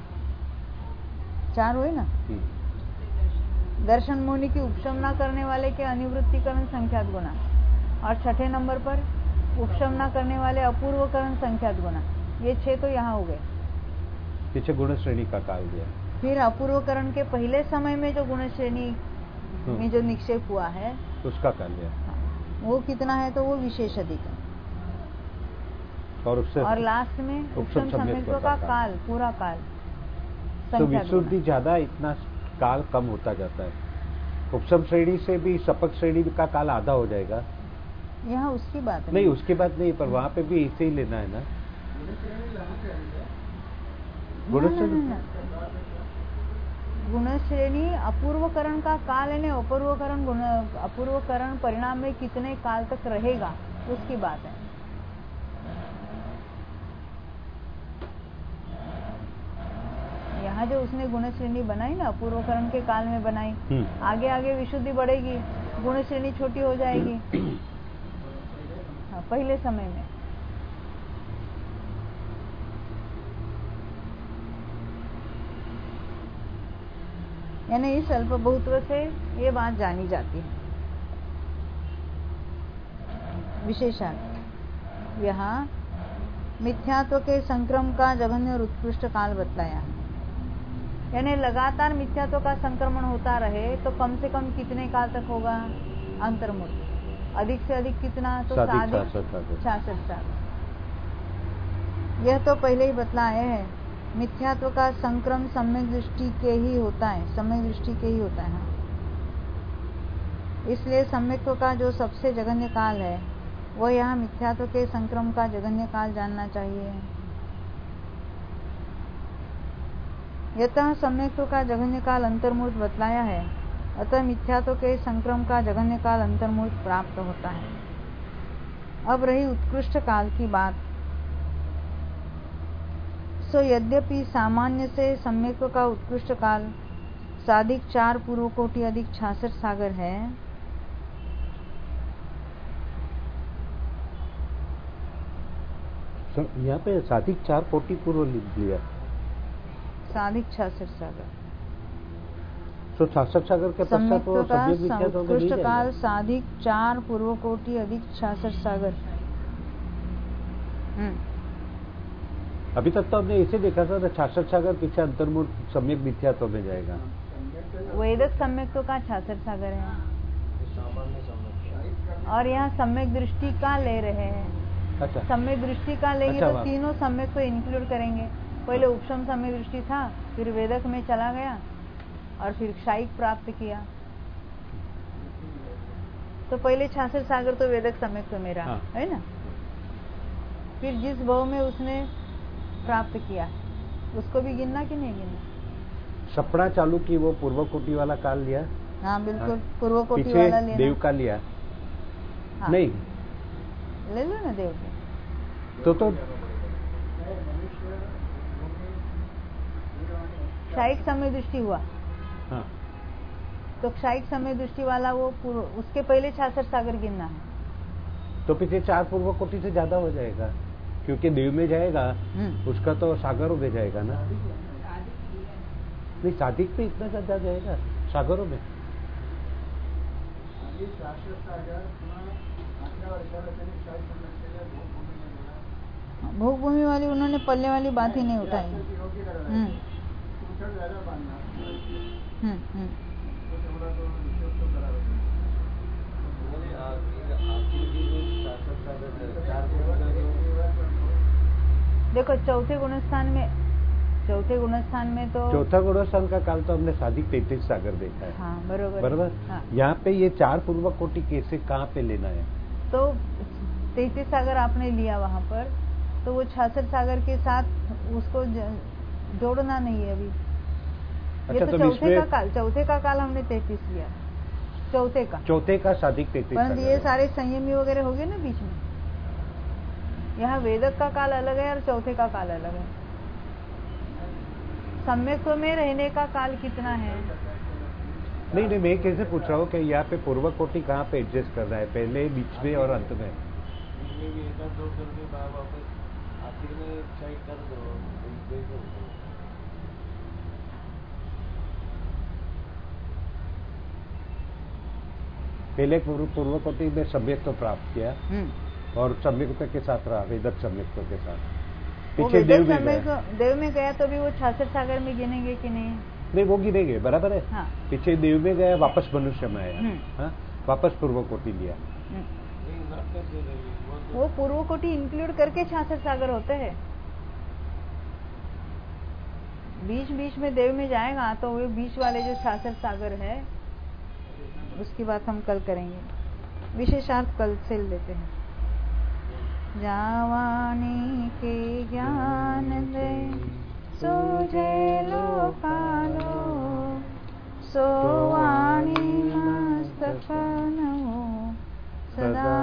चार हुए ना। दर्शन मोह की उपशमना करने वाले के अनिवृत्तिकरण संख्यात गुणा, और छठे नंबर पर उपशमना करने वाले अपूर्वकरण संख्यात गुणा। ये छह तो यहाँ हो गए। पीछे गुण श्रेणी का काल दिया। फिर अपूर्वकरण के पहले समय में जो गुण श्रेणी में जो निक्षेप हुआ है उसका काल दिया, वो कितना है, तो वो विशेष अधिक है। और उससे और लास्ट में उपशम सम्यक्त्व का काल, पूरा काल। तो विशुद्धि ज्यादा इतना काल कम होता जाता है। उपशम श्रेणी से भी सपक श्रेणी का काल आधा हो जाएगा। यहाँ उसकी बात नहीं, उसकी बात नहीं, पर वहां पे भी इसे ही लेना है ना। गुण श्रेणी गुण श्रेणी अपूर्वकरण का काल है ना, अपूर्वकरण गुण अपूर्वकरण परिणाम में कितने काल तक रहेगा उसकी बात है। यहाँ जो उसने गुण श्रेणी बनाई ना, अपूर्वकरण के काल में बनाई, आगे आगे विशुद्धि बढ़ेगी, गुण श्रेणी छोटी हो जाएगी। हाँ, पहले समय में यानी इस अल्प बहुत्व से ये बात जानी जाती है। विशेषण यहाँ मिथ्यात्व के संक्रम का जघन्य और उत्कृष्ट काल बतलाया, यानी लगातार मिथ्यात्व का संक्रमण होता रहे तो कम से कम कितने काल तक होगा? अंतर्मुख। अधिक से अधिक कितना? तो साधिक छियासठ साल। यह तो पहले ही बतलाए है। मिथ्यात्व का संक्रम सम्यक दृष्टि के ही होता है, सम्यक दृष्टि के ही होता है। इसलिए सम्यक्त्व का जो सबसे जघन्य काल है वह यहाँ मिथ्यात्व के संक्रम का जघन्य काल जानना चाहिए। यतः सम्यक्त्व का जघन्य काल अंतर्मूर्त बतलाया है, अतः मिथ्यात्व के संक्रम का जघन्य काल अंतर्मूर्त प्राप्त होता है। अब रही उत्कृष्ट काल की बात। सो यद्यपि सामान्य से सम्यक्त्व का उत्कृष्ट काल साधिक चार पूर्व कोटि अधिक छियासठ सागर है, यहाँ पे साधिक चार कोटि पूर्व लिख लिया, साधिक छियासठ सागर। तो छियासठ सागर के पश्चात तो सम्यक विख्यात होकर उत्कृष्ट काल साधिक चार पूर्व कोटि अधिक छियासठ सागर। अभी तक तो हमने इसे देखा था, छियासठ सागर पीछे अंतर्मूर्त सम्यक मिथ्यात्व में जाएगा। वेदक सम्यक्त्व का छियासठ सागर है और यहाँ सम्यक दृष्टि का ले रहे हैं। अच्छा, सम्यक दृष्टि का लेंगे अच्छा, तो तीनों सम्यक को इंक्लूड करेंगे। पहले उपशम सम्यक दृष्टि था, फिर वेदक में चला गया और फिर क्षायिक प्राप्त किया। तो पहले छियासठ सागर तो वेदक सम्यक्त्व में रहा, है ना। फिर जिस भाव में उसने प्राप्त किया उसको भी गिनना कि नहीं गिनना? सपड़ा चालू की वो पूर्व कोटि वाला काल लिया। हाँ बिल्कुल, पूर्व कोटि वाला लेना। देव का लिया। हाँ। नहीं ले लो ना देव के। तो तो क्षायिक समय दृष्टि हुआ। हाँ, तो क्षायिक समय दृष्टि वाला वो पूर्व, उसके पहले छियासठ सागर गिनना है। तो पीछे चार पूर्व कोटि से ज्यादा हो जाएगा, क्योंकि देव में जाएगा उसका तो सागरों में जाएगा ना। नहीं, साधिक पे इतना ज्यादा जाएगा सागरों में। भोग भूमि वाली उन्होंने पल्ले वाली बात ही नहीं उठाई। हम्म हम्म हम्म देखो चौथे गुणस्थान में चौथे गुणस्थान में तो चौथा गुणस्थान का काल तो हमने साधिक तैतीस सागर देखा है। हाँ बरोबर बराबर। हाँ। यहाँ पे ये चार पूर्व कोटि कैसे कहाँ पे लेना है? तो तैतीस सागर आपने लिया वहां पर, तो वो छियासठ सागर के साथ उसको जोड़ना नहीं है अभी। ये अच्छा, तो, तो चौथे का काल चौथे का काल हमने तैतीस लिया, चौथे का चौथे का साधिक तैतीस। परंतु ये सारे संयमी वगैरह हो गए ना बीच में। यहाँ वेदक का काल अलग है और चौथे का काल अलग है। सम्यक्त्व में रहने का काल कितना है? नहीं नहीं, मैं कैसे पूछ रहा हूँ कि यहाँ पे पूर्व कोटि कहाँ पे एडजस्ट करना है, पहले, बीच में और अंत में? पहले पूर्व कोटि में सम्यक्त्व प्राप्त किया और सम्यक्त्व के साथ रहा, वेदक सम्यक्त्व के साथ। पीछे देव में गया। देव में गया तो भी वो छियासठ सागर में गिनेंगे कि नहीं? नहीं, वो गिनेंगे, बराबर है। हाँ। पीछे देव में गया, वापस मनुष्य में आया, हाँ? वापस पूर्व कोटि लिया। वो पूर्व कोटि इंक्लूड करके छियासठ सागर होते हैं। बीच बीच में देव में जाएगा तो वो बीच वाले जो शास्त्र सागर है उसकी बात हम कल करेंगे। विशेषार्थ कल से लेते हैं। जावानी के ज्ञान दे सोझे लोकालो सोवाणी मस्तक नमो सदा